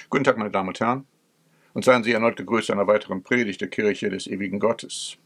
Guten Tag, meine Damen und Herren, und seien Sie erneut gegrüßt zu einer weiteren Predigt der Kirche des ewigen Gottes.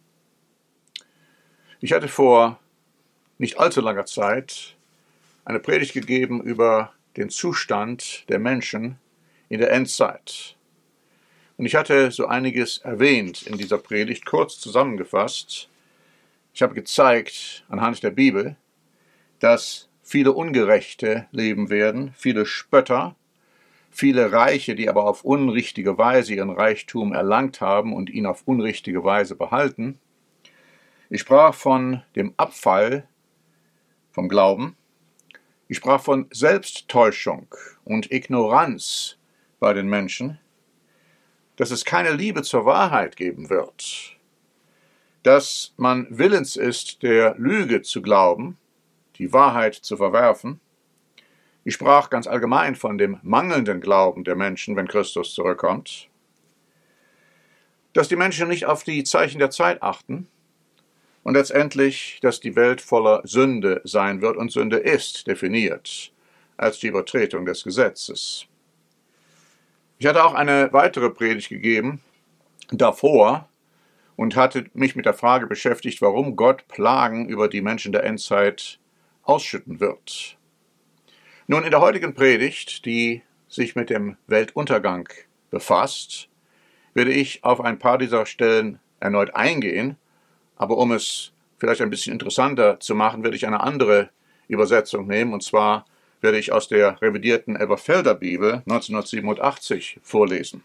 Ich hatte vor nicht allzu langer Zeit eine Predigt gegeben über den Zustand der Menschen in der Endzeit. Und ich hatte so einiges erwähnt in dieser Predigt, kurz zusammengefasst. Ich habe gezeigt anhand der Bibel, dass viele Ungerechte leben werden, viele Spötter, viele Reiche, die aber auf unrichtige Weise ihren Reichtum erlangt haben und ihn auf unrichtige Weise behalten. Ich sprach von dem Abfall vom Glauben. Ich sprach von Selbsttäuschung und Ignoranz bei den Menschen, dass es keine Liebe zur Wahrheit geben wird, dass man willens ist, der Lüge zu glauben, die Wahrheit zu verwerfen. Ich sprach ganz allgemein von dem mangelnden Glauben der Menschen, wenn Christus zurückkommt, dass die Menschen nicht auf die Zeichen der Zeit achten und letztendlich, dass die Welt voller Sünde sein wird, und Sünde ist definiert als die Übertretung des Gesetzes. Ich hatte auch eine weitere Predigt gegeben davor und hatte mich mit der Frage beschäftigt, warum Gott Plagen über die Menschen der Endzeit ausschütten wird. Nun, in der heutigen Predigt, die sich mit dem Weltuntergang befasst, werde ich auf ein paar dieser Stellen erneut eingehen, aber um es vielleicht ein bisschen interessanter zu machen, werde ich eine andere Übersetzung nehmen, und zwar werde ich aus der revidierten Elberfelder Bibel 1987 vorlesen.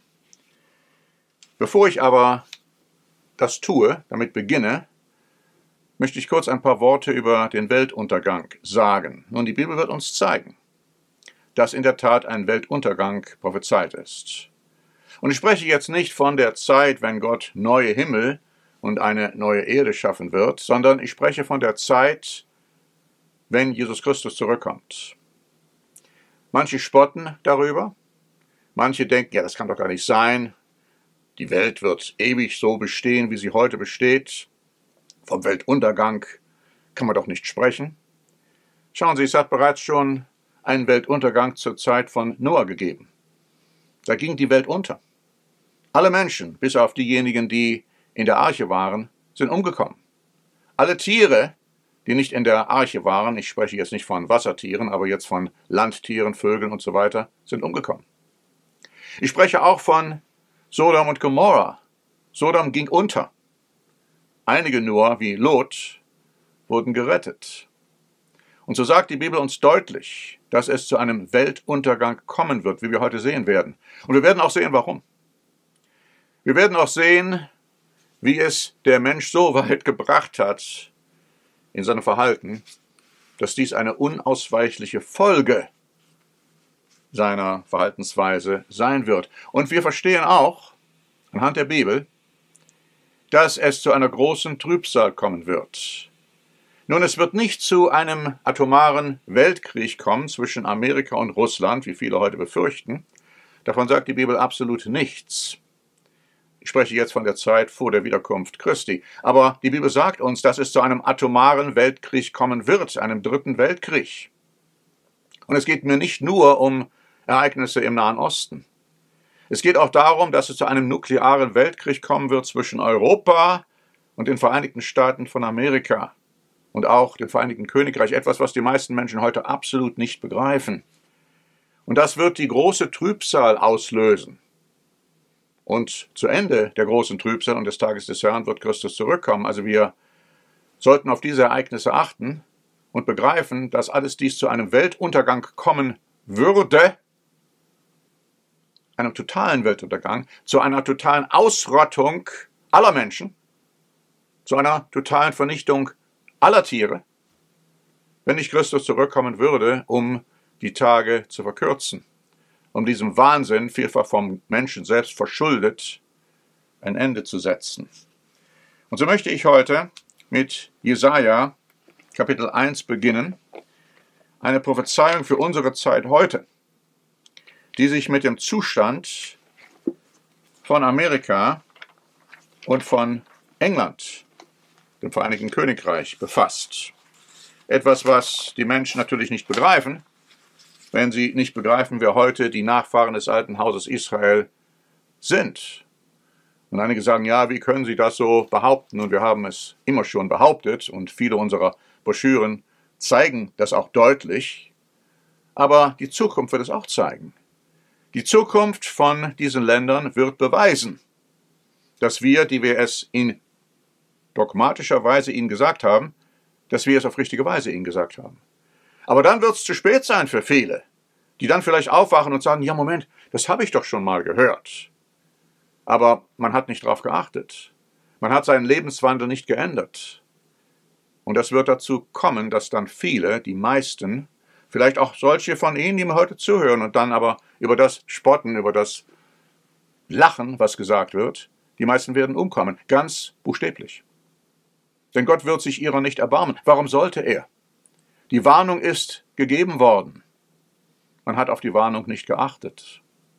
Bevor ich aber das tue, damit beginne, möchte ich kurz ein paar Worte über den Weltuntergang sagen. Nun, die Bibel wird uns zeigen, dass in der Tat ein Weltuntergang prophezeit ist. Und ich spreche jetzt nicht von der Zeit, wenn Gott neue Himmel und eine neue Erde schaffen wird, sondern ich spreche von der Zeit, wenn Jesus Christus zurückkommt. Manche spotten darüber, manche denken, ja, das kann doch gar nicht sein, die Welt wird ewig so bestehen, wie sie heute besteht, vom Weltuntergang kann man doch nicht sprechen. Schauen Sie, es hat bereits schon einen Weltuntergang zur Zeit von Noah gegeben. Da ging die Welt unter. Alle Menschen, bis auf diejenigen, die in der Arche waren, sind umgekommen. Alle Tiere, die nicht in der Arche waren, ich spreche jetzt nicht von Wassertieren, aber jetzt von Landtieren, Vögeln und so weiter, sind umgekommen. Ich spreche auch von Sodom und Gomorra. Sodom ging unter. Einige nur, wie Lot, wurden gerettet. Und so sagt die Bibel uns deutlich, dass es zu einem Weltuntergang kommen wird, wie wir heute sehen werden. Und wir werden auch sehen, warum. Wir werden auch sehen, wie es der Mensch so weit gebracht hat in seinem Verhalten, dass dies eine unausweichliche Folge seiner Verhaltensweise sein wird. Und wir verstehen auch anhand der Bibel, dass es zu einer großen Trübsal kommen wird. Nun, es wird nicht zu einem atomaren Weltkrieg kommen zwischen Amerika und Russland, wie viele heute befürchten. Davon sagt die Bibel absolut nichts. Ich spreche jetzt von der Zeit vor der Wiederkunft Christi. Aber die Bibel sagt uns, dass es zu einem atomaren Weltkrieg kommen wird, einem dritten Weltkrieg. Und es geht mir nicht nur um Ereignisse im Nahen Osten. Es geht auch darum, dass es zu einem nuklearen Weltkrieg kommen wird zwischen Europa und den Vereinigten Staaten von Amerika. Und auch dem Vereinigten Königreich, etwas, was die meisten Menschen heute absolut nicht begreifen. Und das wird die große Trübsal auslösen. Und zu Ende der großen Trübsal und des Tages des Herrn wird Christus zurückkommen. Also wir sollten auf diese Ereignisse achten und begreifen, dass alles dies zu einem Weltuntergang kommen würde, einem totalen Weltuntergang, zu einer totalen Ausrottung aller Menschen, zu einer totalen Vernichtung aller Tiere, wenn nicht Christus zurückkommen würde, um die Tage zu verkürzen, um diesem Wahnsinn, vielfach vom Menschen selbst verschuldet, ein Ende zu setzen. Und so möchte ich heute mit Jesaja Kapitel 1 beginnen, eine Prophezeiung für unsere Zeit heute, die sich mit dem Zustand von Amerika und von England, dem Vereinigten Königreich, befasst. Etwas, was die Menschen natürlich nicht begreifen, wenn sie nicht begreifen, wer heute die Nachfahren des alten Hauses Israel sind. Und einige sagen, ja, wie können Sie das so behaupten? Und wir haben es immer schon behauptet und viele unserer Broschüren zeigen das auch deutlich. Aber die Zukunft wird es auch zeigen. Die Zukunft von diesen Ländern wird beweisen, dass wir, die wir es in dogmatischer Weise ihnen gesagt haben, dass wir es auf richtige Weise ihnen gesagt haben. Aber dann wird es zu spät sein für viele, die dann vielleicht aufwachen und sagen, ja Moment, das habe ich doch schon mal gehört. Aber man hat nicht darauf geachtet. Man hat seinen Lebenswandel nicht geändert. Und das wird dazu kommen, dass dann viele, die meisten, vielleicht auch solche von Ihnen, die mir heute zuhören und dann aber über das spotten, über das lachen, was gesagt wird, die meisten werden umkommen, ganz buchstäblich. Denn Gott wird sich ihrer nicht erbarmen. Warum sollte er? Die Warnung ist gegeben worden. Man hat auf die Warnung nicht geachtet.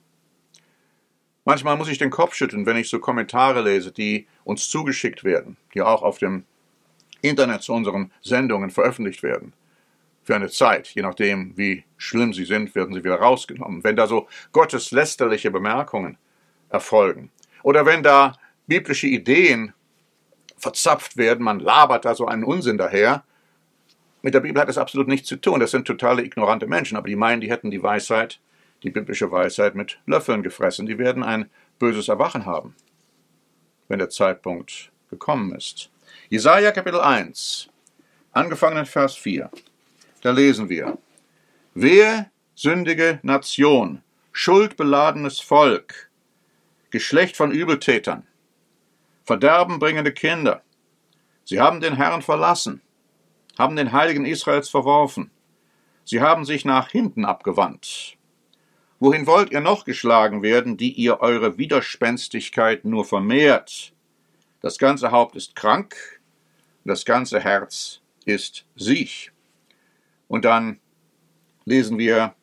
Manchmal muss ich den Kopf schütteln, wenn ich so Kommentare lese, die uns zugeschickt werden, die auch auf dem Internet zu unseren Sendungen veröffentlicht werden. Für eine Zeit, je nachdem, wie schlimm sie sind, werden sie wieder rausgenommen. Wenn da so gotteslästerliche Bemerkungen erfolgen oder wenn da biblische Ideen verzapft werden, man labert da so einen Unsinn daher. Mit der Bibel hat das absolut nichts zu tun. Das sind totale ignorante Menschen, aber die meinen, die hätten die Weisheit, die biblische Weisheit mit Löffeln gefressen. Die werden ein böses Erwachen haben, wenn der Zeitpunkt gekommen ist. Jesaja Kapitel 1, angefangen in Vers 4. Da lesen wir: Wehe, sündige Nation, schuldbeladenes Volk, Geschlecht von Übeltätern, Verderben bringende Kinder. Sie haben den Herrn verlassen, haben den Heiligen Israels verworfen. Sie haben sich nach hinten abgewandt. Wohin wollt ihr noch geschlagen werden, die ihr eure Widerspenstigkeit nur vermehrt? Das ganze Haupt ist krank, das ganze Herz ist siech. Und dann lesen wir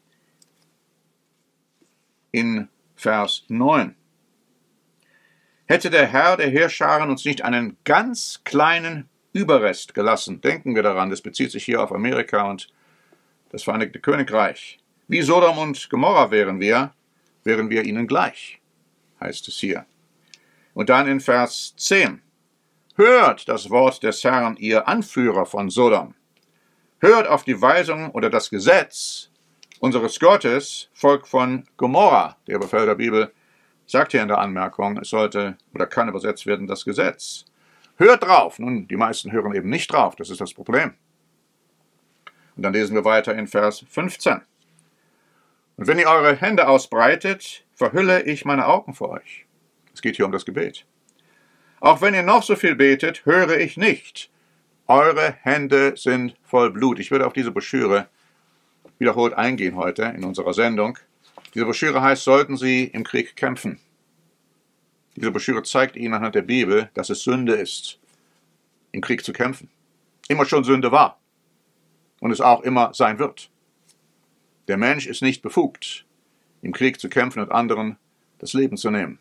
in Vers 9. Hätte der Herr der Heerscharen uns nicht einen ganz kleinen Überrest gelassen, denken wir daran, das bezieht sich hier auf Amerika und das Vereinigte Königreich. Wie Sodom und Gomorra wären wir ihnen gleich, heißt es hier. Und dann in Vers 10. Hört das Wort des Herrn, ihr Anführer von Sodom. Hört auf die Weisung oder das Gesetz unseres Gottes, Volk von Gomorra. Der Befehl der Bibel sagt hier in der Anmerkung, es sollte oder kann übersetzt werden, das Gesetz. Hört drauf. Nun, die meisten hören eben nicht drauf, das ist das Problem. Und dann lesen wir weiter in Vers 15. Und wenn ihr eure Hände ausbreitet, verhülle ich meine Augen vor euch. Es geht hier um das Gebet. Auch wenn ihr noch so viel betet, höre ich nicht. Eure Hände sind voll Blut. Ich würde auf diese Broschüre wiederholt eingehen heute in unserer Sendung. Diese Broschüre heißt, sollten Sie im Krieg kämpfen. Diese Broschüre zeigt Ihnen anhand der Bibel, dass es Sünde ist, im Krieg zu kämpfen. Immer schon Sünde war und es auch immer sein wird. Der Mensch ist nicht befugt, im Krieg zu kämpfen und anderen das Leben zu nehmen.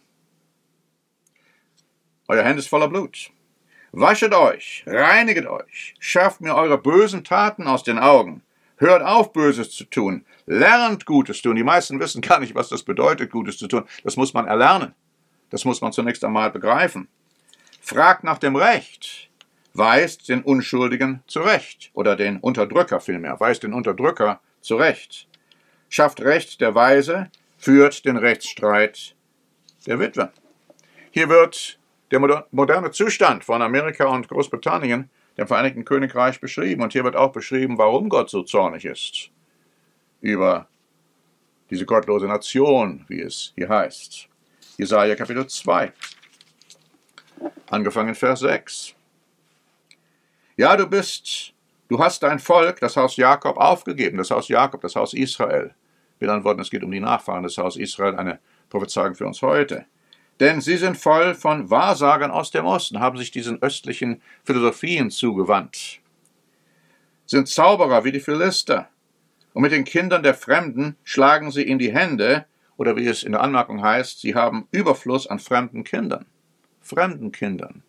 Euer Hände ist voller Blut. Waschet euch, reiniget euch, schafft mir eure bösen Taten aus den Augen. Hört auf, Böses zu tun. Lernt, Gutes tun. Die meisten wissen gar nicht, was das bedeutet, Gutes zu tun. Das muss man erlernen. Das muss man zunächst einmal begreifen. Fragt nach dem Recht. Weist den Unschuldigen zurecht. Oder den Unterdrücker vielmehr. Weist den Unterdrücker zurecht. Schafft Recht der Weise. Führt den Rechtsstreit der Witwe. Hier wird der moderne Zustand von Amerika und Großbritannien, dem Vereinigten Königreich, beschrieben. Und hier wird auch beschrieben, warum Gott so zornig ist über diese gottlose Nation, wie es hier heißt. Jesaja Kapitel 2, angefangen in Vers 6. Ja, du hast dein Volk, das Haus Jakob, aufgegeben, das Haus Jakob, das Haus Israel. Mit anderen Worten, es geht um die Nachfahren des Haus Israel, eine Prophezeiung für uns heute. Denn sie sind voll von Wahrsagern aus dem Osten, haben sich diesen östlichen Philosophien zugewandt, sind Zauberer wie die Philister. Und mit den Kindern der Fremden schlagen sie in die Hände, oder wie es in der Anmerkung heißt, sie haben Überfluss an fremden Kindern. Fremden Kindern.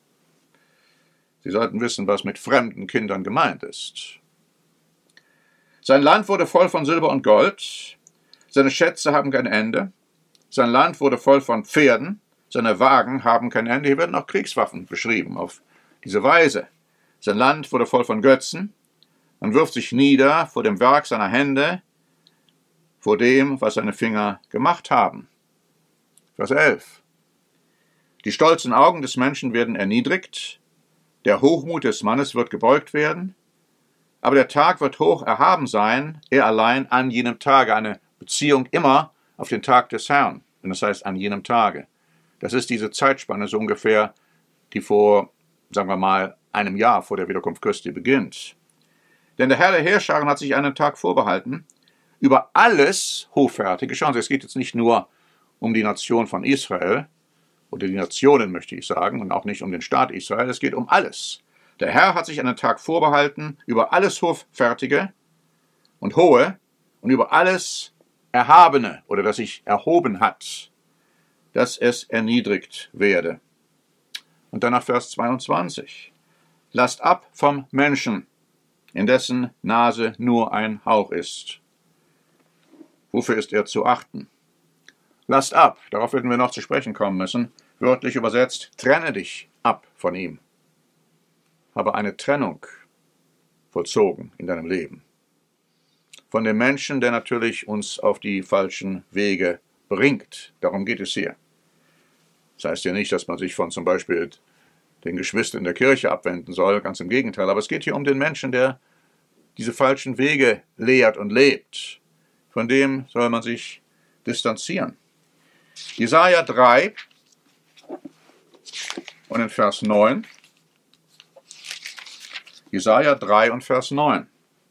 Sie sollten wissen, was mit fremden Kindern gemeint ist. Sein Land wurde voll von Silber und Gold, seine Schätze haben kein Ende, sein Land wurde voll von Pferden, seine Wagen haben kein Ende. Hier werden auch Kriegswaffen beschrieben auf diese Weise. Sein Land wurde voll von Götzen, man wirft sich nieder vor dem Werk seiner Hände, vor dem, was seine Finger gemacht haben. Vers 11. Die stolzen Augen des Menschen werden erniedrigt, der Hochmut des Mannes wird gebeugt werden, aber der Tag wird hoch erhaben sein, er allein an jenem Tage. Eine Beziehung immer auf den Tag des Herrn, und das heißt an jenem Tage. Das ist diese Zeitspanne so ungefähr, die vor, sagen wir mal, einem Jahr vor der Wiederkunft Christi beginnt. Denn der Herr der Heerscharen hat sich einen Tag vorbehalten, über alles Hoffärtige. Schauen Sie, es geht jetzt nicht nur um die Nation von Israel, oder die Nationen möchte ich sagen, und auch nicht um den Staat Israel, es geht um alles. Der Herr hat sich einen Tag vorbehalten, über alles Hoffärtige und Hohe und über alles Erhabene, oder das sich erhoben hat, dass es erniedrigt werde. Und dann nach Vers 22. Lasst ab vom Menschen, in dessen Nase nur ein Hauch ist. Wofür ist er zu achten? Lasst ab, darauf werden wir noch zu sprechen kommen müssen. Wörtlich übersetzt, trenne dich ab von ihm. Habe eine Trennung vollzogen in deinem Leben. Von dem Menschen, der natürlich uns auf die falschen Wege bringt. Darum geht es hier. Das heißt ja nicht, dass man sich von zum Beispiel den Geschwistern in der Kirche abwenden soll, ganz im Gegenteil. Aber es geht hier um den Menschen, der diese falschen Wege lehrt und lebt. Von dem soll man sich distanzieren. Jesaja 3 und in Vers 9. Jesaja 3 und Vers 9.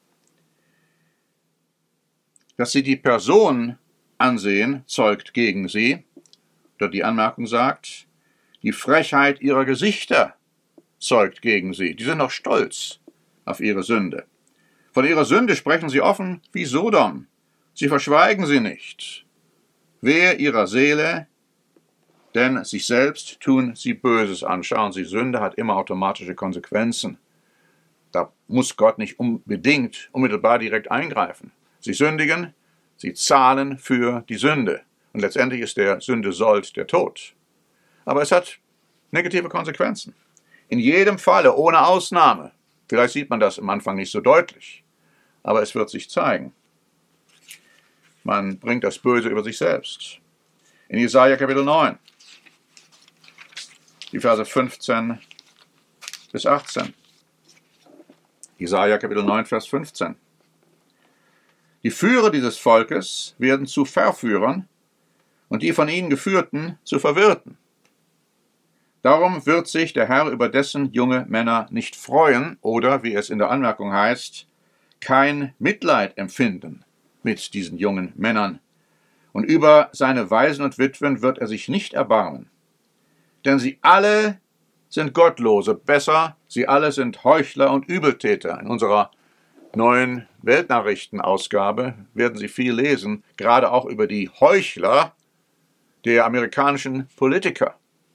Dass sie die Person ansehen, zeugt gegen sie. Oder die Anmerkung sagt, die Frechheit ihrer Gesichter zeugt gegen sie. Die sind noch stolz auf ihre Sünde. Von ihrer Sünde sprechen sie offen wie Sodom. Sie verschweigen sie nicht. Wehe ihrer Seele, denn sich selbst tun sie Böses an. Schauen Sie, Sünde hat immer automatische Konsequenzen. Da muss Gott nicht unbedingt unmittelbar direkt eingreifen. Sie sündigen, sie zahlen für die Sünde. Und letztendlich ist der Sündesold der Tod. Aber es hat negative Konsequenzen. In jedem Falle, ohne Ausnahme. Vielleicht sieht man das am Anfang nicht so deutlich. Aber es wird sich zeigen. Man bringt das Böse über sich selbst. In Jesaja Kapitel 9, die Verse 15 bis 18. Jesaja Kapitel 9, Vers 15. Die Führer dieses Volkes werden zu Verführern und die von ihnen Geführten zu Verwirrten. Darum wird sich der Herr über dessen junge Männer nicht freuen oder, wie es in der Anmerkung heißt, kein Mitleid empfinden mit diesen jungen Männern. Und über seine Waisen und Witwen wird er sich nicht erbarmen. Denn sie alle sind Gottlose, besser, sie alle sind Heuchler und Übeltäter. In unserer neuen Weltnachrichtenausgabe werden Sie viel lesen, gerade auch über die Heuchler der amerikanischen Politiker.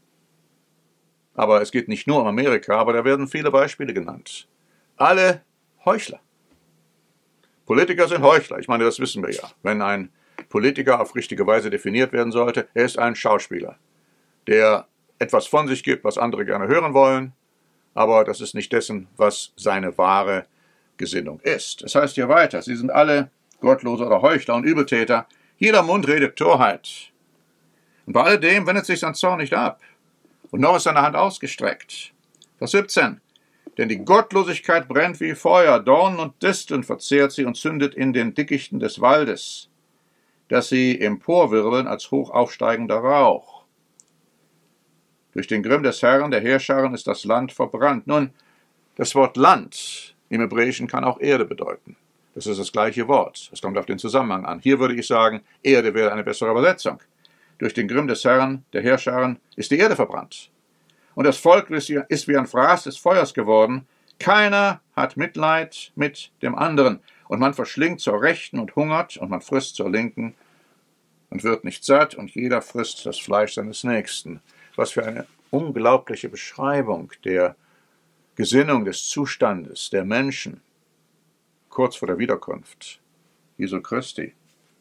Aber es geht nicht nur um Amerika, aber da werden viele Beispiele genannt. Alle Heuchler. Politiker sind Heuchler, ich meine, das wissen wir ja. Wenn ein Politiker auf richtige Weise definiert werden sollte, er ist ein Schauspieler, der etwas von sich gibt, was andere gerne hören wollen, aber das ist nicht dessen, was seine wahre Gesinnung ist. Es heißt hier weiter, sie sind alle Gottlose oder Heuchler und Übeltäter, jeder Mund redet Torheit. Und bei alledem wendet sich sein Zorn nicht ab, und noch ist seine Hand ausgestreckt. Vers 17. Denn die Gottlosigkeit brennt wie Feuer, Dornen und Disteln verzehrt sie und zündet in den Dickichten des Waldes, dass sie emporwirbeln als hoch aufsteigender Rauch. Durch den Grimm des Herrn, der Heerscharen, ist das Land verbrannt. Nun, das Wort Land im Hebräischen kann auch Erde bedeuten. Das ist das gleiche Wort. Es kommt auf den Zusammenhang an. Hier würde ich sagen, Erde wäre eine bessere Übersetzung. Durch den Grimm des Herrn, der Heerscharen, ist die Erde verbrannt. Und das Volk ist wie ein Fraß des Feuers geworden. Keiner hat Mitleid mit dem anderen. Und man verschlingt zur Rechten und hungert, und man frisst zur Linken und wird nicht satt, und jeder frisst das Fleisch seines Nächsten. Was für eine unglaubliche Beschreibung der Gesinnung des Zustandes der Menschen. kurz vor der Wiederkunft Jesu Christi.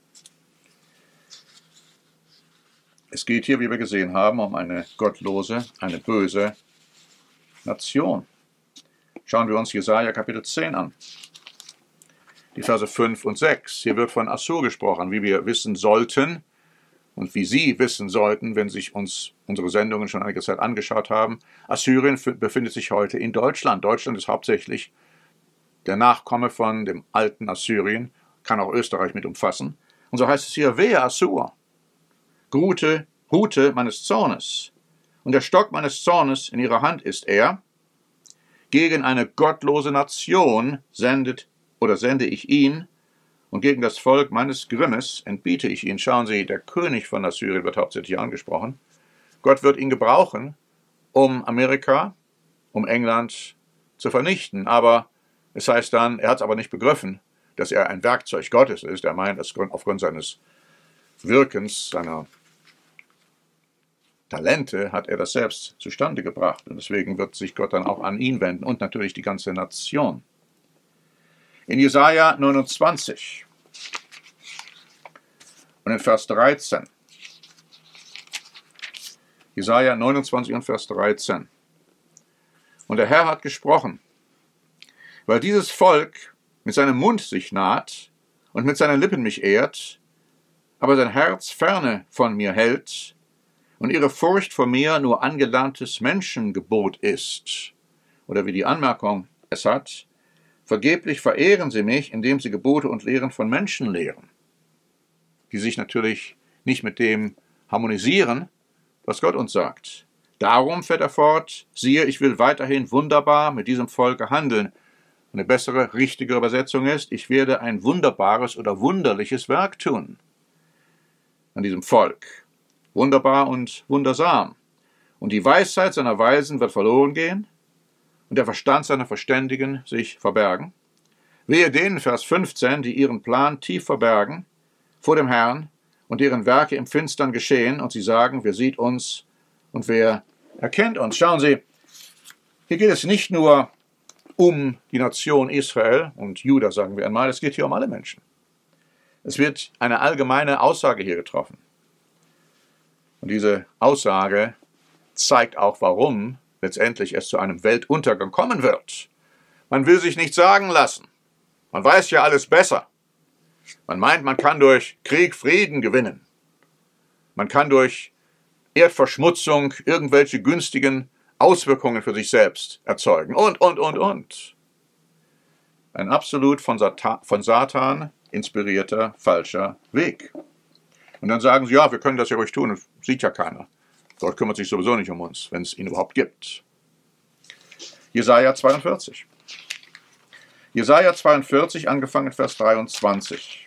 Es geht hier, wie wir gesehen haben, um eine gottlose, eine böse Nation. Schauen wir uns Jesaja Kapitel 10 an. Die Verse 5 und 6. Hier wird von Assur gesprochen, wie wir wissen sollten und wie Sie wissen sollten, wenn sich uns unsere Sendungen schon einige Zeit angeschaut haben. Assyrien befindet sich heute in Deutschland. Deutschland ist hauptsächlich der Nachkomme von dem alten Assyrien, kann auch Österreich mit umfassen. Und so heißt es hier, wehe Assur, Rute meines Zornes. Und der Stock meines Zornes in ihrer Hand ist er. Gegen eine gottlose Nation sende ich ihn, und gegen das Volk meines Grimmes entbiete ich ihn. Schauen Sie, der König von Assyrien wird hauptsächlich angesprochen. Gott wird ihn gebrauchen, um Amerika, um England zu vernichten. Aber es heißt dann, er hat es aber nicht begriffen, dass er ein Werkzeug Gottes ist. Er meint, aufgrund seines Wirkens, seiner Talente hat er das selbst zustande gebracht. Und deswegen wird sich Gott dann auch an ihn wenden und natürlich die ganze Nation. In Jesaja 29 und in Vers 13. Jesaja 29 und Vers 13. Und der Herr hat gesprochen, weil dieses Volk mit seinem Mund sich naht und mit seinen Lippen mich ehrt, aber sein Herz ferne von mir hält und ihre Furcht vor mir nur angelerntes Menschengebot ist. Oder wie die Anmerkung es hat, vergeblich verehren sie mich, indem sie Gebote und Lehren von Menschen lehren, die sich natürlich nicht mit dem harmonisieren, was Gott uns sagt. Darum fährt er fort, siehe, ich will weiterhin wunderbar mit diesem Volke handeln. Eine bessere, richtige Übersetzung ist, ich werde ein wunderbares oder wunderliches Werk tun an diesem Volk. Wunderbar und wundersam. Und die Weisheit seiner Weisen wird verloren gehen und der Verstand seiner Verständigen sich verbergen. Wehe denen, Vers 15, die ihren Plan tief verbergen vor dem Herrn und deren Werke im Finstern geschehen und sie sagen, wer sieht uns und wer erkennt uns. Schauen Sie, hier geht es nicht nur um die Nation Israel und Juda, sagen wir einmal, es geht hier um alle Menschen. Es wird eine allgemeine Aussage hier getroffen. Und diese Aussage zeigt auch, warum letztendlich es zu einem Weltuntergang kommen wird. Man will sich nicht sagen lassen. Man weiß ja alles besser. Man meint, man kann durch Krieg Frieden gewinnen. Man kann durch Erdverschmutzung irgendwelche günstigen Auswirkungen für sich selbst erzeugen. Und. Ein absolut von Satan inspirierter, falscher Weg. Und dann sagen sie, ja, wir können das ja ruhig tun, das sieht ja keiner. Gott kümmert sich sowieso nicht um uns, wenn es ihn überhaupt gibt. Jesaja 42. Jesaja 42, angefangen Vers 23.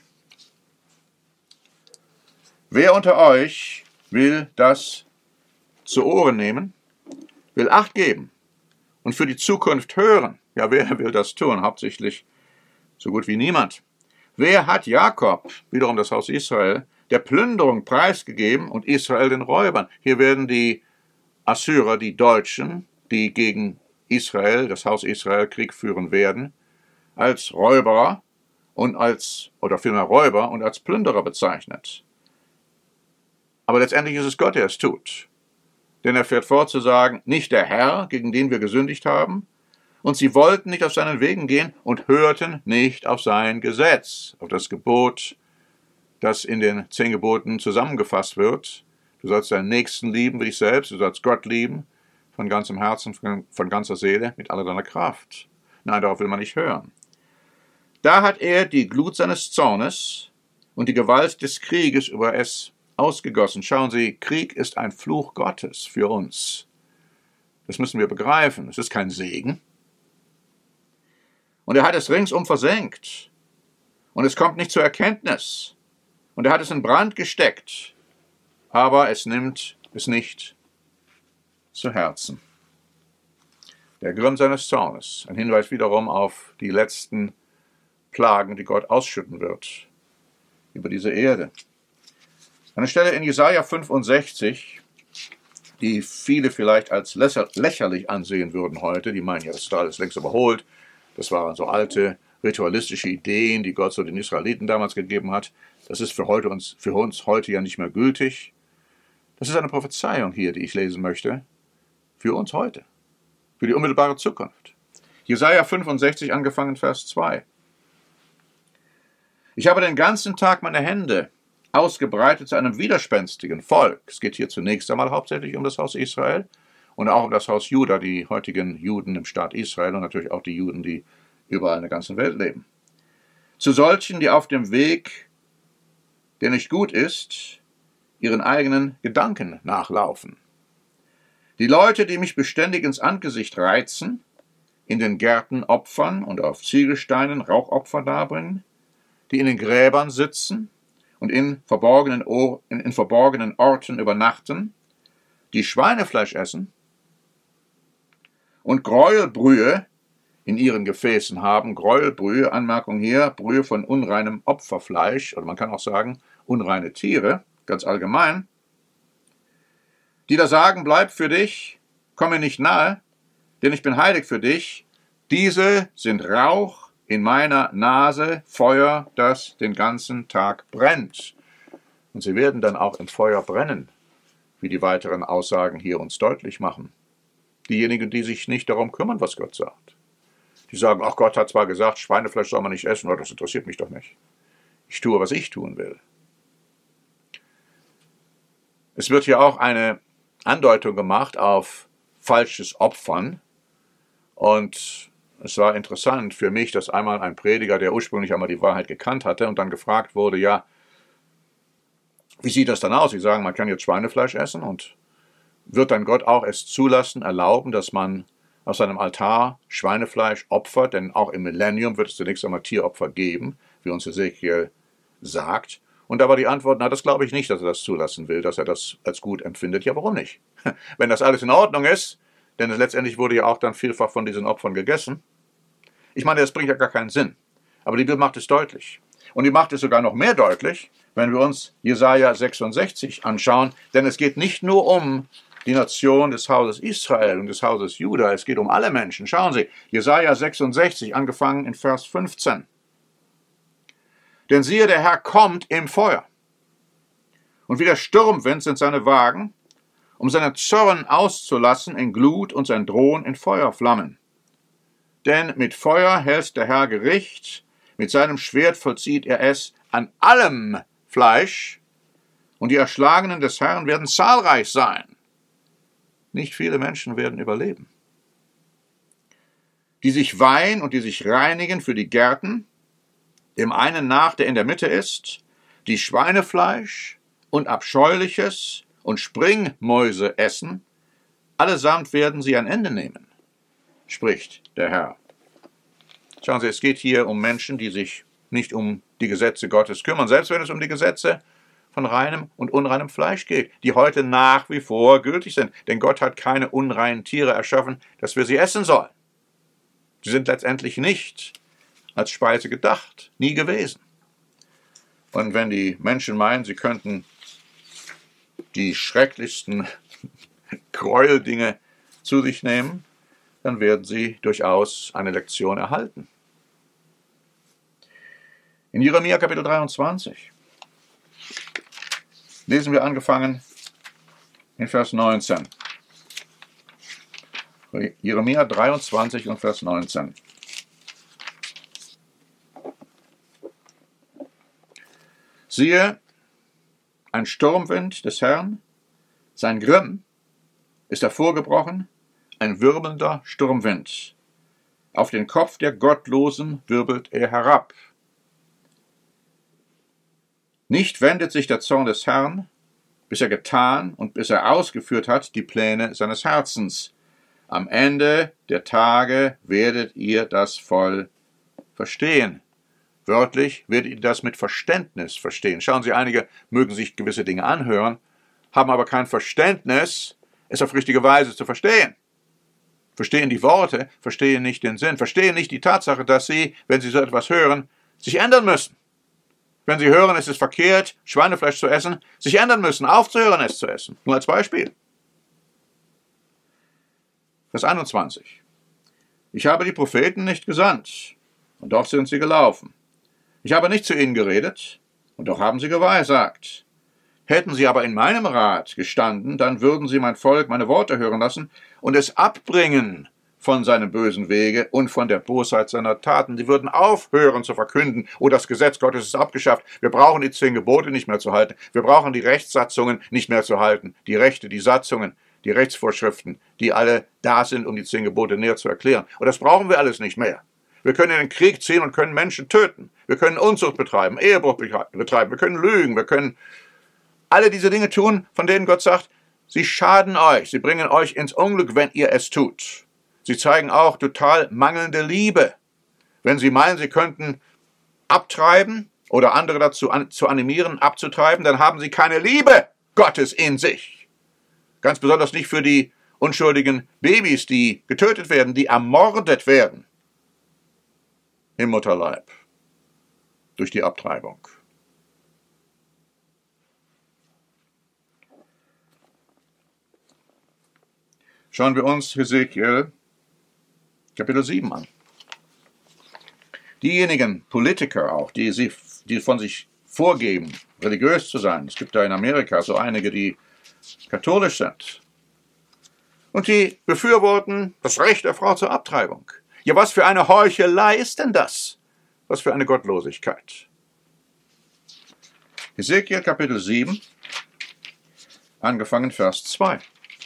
Wer unter euch will das zu Ohren nehmen, will Acht geben und für die Zukunft hören? Ja, wer will das tun? Hauptsächlich so gut wie niemand. Wer hat Jakob, wiederum das Haus Israel, der Plünderung preisgegeben und Israel den Räubern? Hier werden die Assyrer, die Deutschen, die gegen Israel, das Haus Israel, Krieg führen werden, als Räuber und als Plünderer bezeichnet. Aber letztendlich ist es Gott, der es tut. Denn er fährt fort zu sagen, nicht der Herr, gegen den wir gesündigt haben, und sie wollten nicht auf seinen Wegen gehen und hörten nicht auf sein Gesetz, auf das Gebot, das in den 10 Geboten zusammengefasst wird. Du sollst deinen Nächsten lieben wie dich selbst, du sollst Gott lieben, von ganzem Herzen, von ganzer Seele, mit aller deiner Kraft. Nein, darauf will man nicht hören. Da hat er die Glut seines Zornes und die Gewalt des Krieges über es ausgegossen. Schauen Sie, Krieg ist ein Fluch Gottes für uns. Das müssen wir begreifen. Es ist kein Segen. Und er hat es ringsum versenkt. Und es kommt nicht zur Erkenntnis. Und er hat es in Brand gesteckt. Aber es nimmt es nicht zu Herzen. Der Grimm seines Zornes. Ein Hinweis wiederum auf die letzten Plagen, die Gott ausschütten wird über diese Erde. Eine Stelle in Jesaja 65, die viele vielleicht als lächerlich ansehen würden heute, die meinen, ja, das ist alles längst überholt, das waren so alte ritualistische Ideen, die Gott so den Israeliten damals gegeben hat. Das ist für uns heute ja nicht mehr gültig. Das ist eine Prophezeiung hier, die ich lesen möchte, für uns heute, für die unmittelbare Zukunft. Jesaja 65, angefangen Vers 2. Ich habe den ganzen Tag meine Hände ausgebreitet zu einem widerspenstigen Volk. Es geht hier zunächst einmal hauptsächlich um das Haus Israel und auch um das Haus Juda, die heutigen Juden im Staat Israel und natürlich auch die Juden, die überall in der ganzen Welt leben. Zu solchen, die auf dem Weg, der nicht gut ist, ihren eigenen Gedanken nachlaufen. Die Leute, die mich beständig ins Angesicht reizen, in den Gärten opfern und auf Ziegelsteinen Rauchopfer darbringen, die in den Gräbern sitzen und in verborgenen Orten übernachten, die Schweinefleisch essen und Gräuelbrühe in ihren Gefäßen haben. Gräuelbrühe, Anmerkung hier, Brühe von unreinem Opferfleisch, oder man kann auch sagen, unreine Tiere, ganz allgemein, die da sagen, bleib für dich, komm mir nicht nahe, denn ich bin heilig für dich. Diese sind Rauch in meiner Nase, Feuer, das den ganzen Tag brennt. Und sie werden dann auch im Feuer brennen, wie die weiteren Aussagen hier uns deutlich machen. Diejenigen, die sich nicht darum kümmern, was Gott sagt. Die sagen, ach, Gott hat zwar gesagt, Schweinefleisch soll man nicht essen, aber das interessiert mich doch nicht. Ich tue, was ich tun will. Es wird hier auch eine Andeutung gemacht auf falsches Opfern. Und es war interessant für mich, dass einmal ein Prediger, der ursprünglich einmal die Wahrheit gekannt hatte und dann gefragt wurde, ja, wie sieht das dann aus? Sie sagen, man kann jetzt Schweinefleisch essen und wird dann Gott auch es zulassen, erlauben, dass man auf seinem Altar Schweinefleisch opfert, denn auch im Millennium wird es zunächst einmal Tieropfer geben, wie uns Ezekiel sagt. Und da war die Antwort, na, das glaube ich nicht, dass er das zulassen will, dass er das als gut empfindet. Ja, warum nicht? Wenn das alles in Ordnung ist, denn letztendlich wurde ja auch dann vielfach von diesen Opfern gegessen. Ich meine, das bringt ja gar keinen Sinn. Aber die Bibel macht es deutlich. Und die macht es sogar noch mehr deutlich, wenn wir uns Jesaja 66 anschauen, denn es geht nicht nur um die Nation des Hauses Israel und des Hauses Juda, es geht um alle Menschen. Schauen Sie, Jesaja 66, angefangen in Vers 15. Denn siehe, der Herr kommt im Feuer, und wie der Sturmwind sind seine Wagen, um seinen Zorn auszulassen in Glut und sein Drohen in Feuerflammen. Denn mit Feuer hält der Herr Gericht, mit seinem Schwert vollzieht er es an allem Fleisch, und die Erschlagenen des Herrn werden zahlreich sein. Nicht viele Menschen werden überleben. Die sich weihen und die sich reinigen für die Gärten, dem einen nach, der in der Mitte ist, die Schweinefleisch und Abscheuliches und Springmäuse essen, allesamt werden sie ein Ende nehmen, spricht der Herr. Schauen Sie, es geht hier um Menschen, die sich nicht um die Gesetze Gottes kümmern, selbst wenn es um die Gesetze von reinem und unreinem Fleisch geht, die heute nach wie vor gültig sind. Denn Gott hat keine unreinen Tiere erschaffen, dass wir sie essen sollen. Sie sind letztendlich nicht als Speise gedacht, nie gewesen. Und wenn die Menschen meinen, sie könnten die schrecklichsten Gräueldinge zu sich nehmen, dann werden sie durchaus eine Lektion erhalten. In Jeremia Kapitel 23 lesen wir angefangen in Vers 19. Jeremia 23 und Vers 19. Siehe, ein Sturmwind des Herrn, sein Grimm ist hervorgebrochen, ein wirbelnder Sturmwind. Auf den Kopf der Gottlosen wirbelt er herab. Nicht wendet sich der Zorn des Herrn, bis er getan und bis er ausgeführt hat die Pläne seines Herzens. Am Ende der Tage werdet ihr das voll verstehen. Wörtlich werdet ihr das mit Verständnis verstehen. Schauen Sie, einige mögen sich gewisse Dinge anhören, haben aber kein Verständnis, es auf richtige Weise zu verstehen. Verstehen die Worte, verstehen nicht den Sinn, verstehen nicht die Tatsache, dass sie, wenn sie so etwas hören, sich ändern müssen. Wenn sie hören, es ist verkehrt, Schweinefleisch zu essen, sich ändern müssen, aufzuhören, es zu essen. Nur als Beispiel. Vers 21. Ich habe die Propheten nicht gesandt, und doch sind sie gelaufen. Ich habe nicht zu ihnen geredet, und doch haben sie geweissagt. Hätten sie aber in meinem Rat gestanden, dann würden sie mein Volk meine Worte hören lassen und es abbringen von seinem bösen Wege und von der Bosheit seiner Taten. Sie würden aufhören zu verkünden, oh, das Gesetz Gottes ist abgeschafft, wir brauchen die 10 Gebote nicht mehr zu halten, wir brauchen die Rechtssatzungen nicht mehr zu halten, die Rechte, die Satzungen, die Rechtsvorschriften, die alle da sind, um die 10 Gebote näher zu erklären. Und das brauchen wir alles nicht mehr. Wir können in den Krieg ziehen und können Menschen töten. Wir können Unzucht betreiben, Ehebruch betreiben, wir können lügen, wir können alle diese Dinge tun, von denen Gott sagt, sie schaden euch, sie bringen euch ins Unglück, wenn ihr es tut. Sie zeigen auch total mangelnde Liebe. Wenn sie meinen, sie könnten abtreiben oder andere dazu zu animieren, abzutreiben, dann haben sie keine Liebe Gottes in sich. Ganz besonders nicht für die unschuldigen Babys, die getötet werden, die ermordet werden im Mutterleib durch die Abtreibung. Schauen wir uns Hesekiel Kapitel 7 an. Diejenigen Politiker auch, die von sich vorgeben, religiös zu sein, es gibt da in Amerika so einige, die katholisch sind, und die befürworten das Recht der Frau zur Abtreibung. Ja, was für eine Heuchelei ist denn das? Was für eine Gottlosigkeit. Hesekiel Kapitel 7, angefangen Vers 2.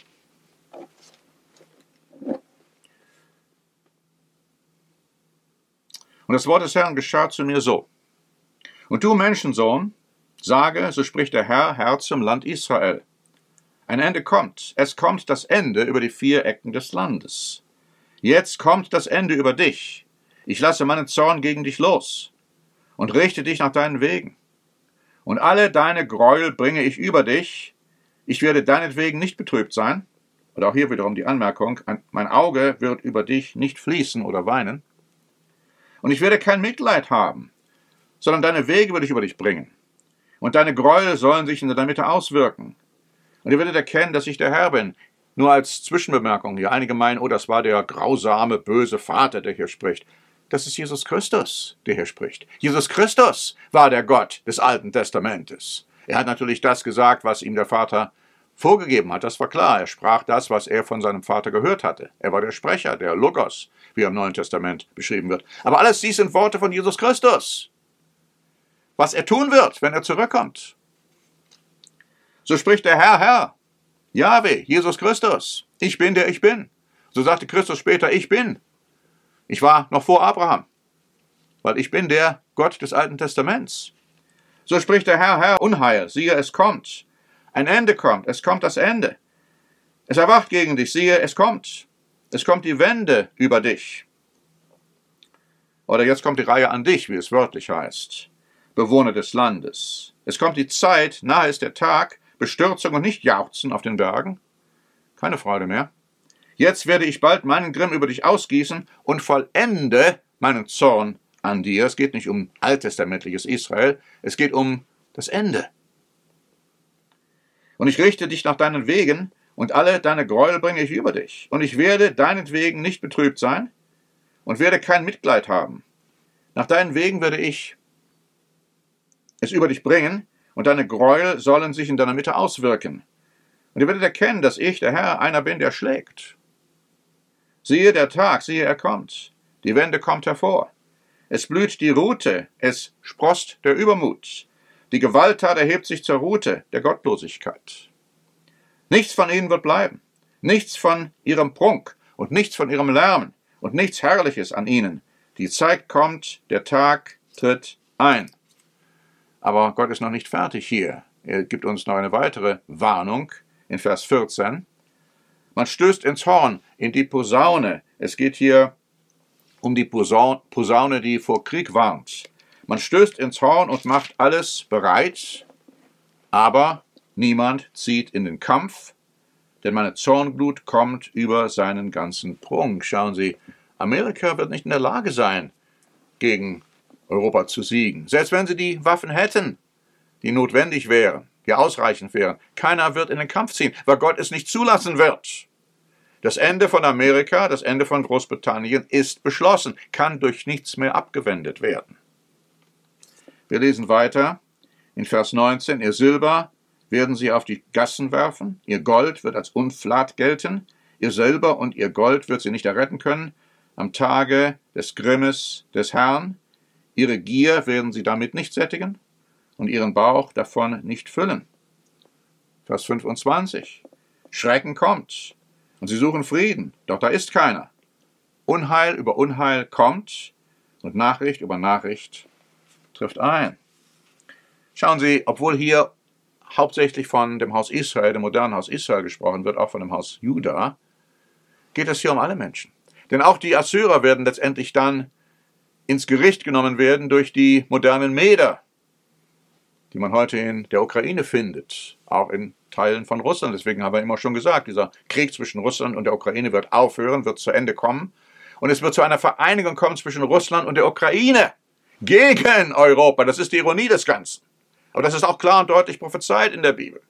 Und das Wort des Herrn geschah zu mir so. Und du, Menschensohn, sage, so spricht der Herr, Herr zum Land Israel. Ein Ende kommt, es kommt das Ende über die 4 Ecken des Landes. Jetzt kommt das Ende über dich. Ich lasse meinen Zorn gegen dich los und richte dich nach deinen Wegen. Und alle deine Gräuel bringe ich über dich. Ich werde deinetwegen nicht betrübt sein. Und auch hier wiederum die Anmerkung, mein Auge wird über dich nicht fließen oder weinen. Und ich werde kein Mitleid haben, sondern deine Wege werde ich über dich bringen. Und deine Gräuel sollen sich in deiner Mitte auswirken. Und ihr werdet erkennen, dass ich der Herr bin. Nur als Zwischenbemerkung hier. Einige meinen, oh, das war der grausame, böse Vater, der hier spricht. Das ist Jesus Christus, der hier spricht. Jesus Christus war der Gott des Alten Testamentes. Er hat natürlich das gesagt, was ihm der Vater vorgegeben hat. Das war klar. Er sprach das, was er von seinem Vater gehört hatte. Er war der Sprecher, der Logos, wie er im Neuen Testament beschrieben wird. Aber alles dies sind Worte von Jesus Christus. Was er tun wird, wenn er zurückkommt. So spricht der Herr, Jahwe, Jesus Christus. Ich bin, der ich bin. So sagte Christus später, ich bin. Ich war noch vor Abraham, weil ich bin der Gott des Alten Testaments. So spricht der Herr, Unheil, siehe, es kommt. Ein Ende kommt, es kommt das Ende. Es erwacht gegen dich, siehe, es kommt. Es kommt die Wende über dich. Oder jetzt kommt die Reihe an dich, wie es wörtlich heißt. Bewohner des Landes. Es kommt die Zeit, nahe ist der Tag, Bestürzung und nicht Jauchzen auf den Bergen. Keine Freude mehr. Jetzt werde ich bald meinen Grimm über dich ausgießen und vollende meinen Zorn an dir. Es geht nicht um alttestamentliches Israel, es geht um das Ende. Und ich richte dich nach deinen Wegen, und alle deine Gräuel bringe ich über dich. Und ich werde deinetwegen nicht betrübt sein und werde kein Mitleid haben. Nach deinen Wegen werde ich es über dich bringen, und deine Gräuel sollen sich in deiner Mitte auswirken. Und ihr werdet erkennen, dass ich, der Herr, einer bin, der schlägt. Siehe der Tag, siehe, er kommt. Die Wende kommt hervor. Es blüht die Rute, es sproßt der Übermut. Die Gewalttat erhebt sich zur Rute der Gottlosigkeit. Nichts von ihnen wird bleiben, nichts von ihrem Prunk und nichts von ihrem Lärmen und nichts Herrliches an ihnen. Die Zeit kommt, der Tag tritt ein. Aber Gott ist noch nicht fertig hier. Er gibt uns noch eine weitere Warnung in Vers 14. Man stößt ins Horn, in die Posaune. Es geht hier um die Posaune, die vor Krieg warnt. Man stößt ins Horn und macht alles bereit, aber niemand zieht in den Kampf, denn meine Zornglut kommt über seinen ganzen Prunk. Schauen Sie, Amerika wird nicht in der Lage sein, gegen Europa zu siegen. Selbst wenn sie die Waffen hätten, die notwendig wären, die ausreichend wären. Keiner wird in den Kampf ziehen, weil Gott es nicht zulassen wird. Das Ende von Amerika, das Ende von Großbritannien ist beschlossen, kann durch nichts mehr abgewendet werden. Wir lesen weiter in Vers 19, ihr Silber werden sie auf die Gassen werfen, ihr Gold wird als Unflat gelten, ihr Silber und ihr Gold wird sie nicht erretten können, am Tage des Grimmes des Herrn, ihre Gier werden sie damit nicht sättigen und ihren Bauch davon nicht füllen. Vers 25, Schrecken kommt und sie suchen Frieden, doch da ist keiner. Unheil über Unheil kommt und Nachricht über Nachricht trifft ein. Schauen Sie, obwohl hier hauptsächlich von dem Haus Israel, dem modernen Haus Israel gesprochen wird, auch von dem Haus Juda, geht es hier um alle Menschen. Denn auch die Assyrer werden letztendlich dann ins Gericht genommen werden durch die modernen Meder, die man heute in der Ukraine findet, auch in Teilen von Russland. Deswegen haben wir immer schon gesagt, dieser Krieg zwischen Russland und der Ukraine wird aufhören, wird zu Ende kommen. Und es wird zu einer Vereinigung kommen zwischen Russland und der Ukraine gegen Europa. Das ist die Ironie des Ganzen. Aber das ist auch klar und deutlich prophezeit in der Bibel.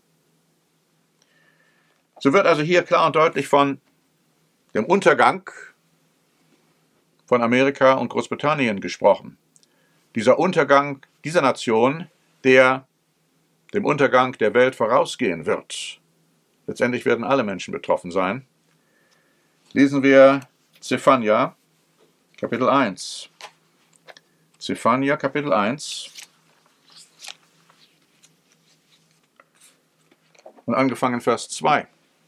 So wird also hier klar und deutlich von dem Untergang von Amerika und Großbritannien gesprochen. Dieser Untergang dieser Nation, der dem Untergang der Welt vorausgehen wird. Letztendlich werden alle Menschen betroffen sein. Lesen wir Zephania, Kapitel 1. Zephania, Kapitel 1. Und angefangen Vers 2.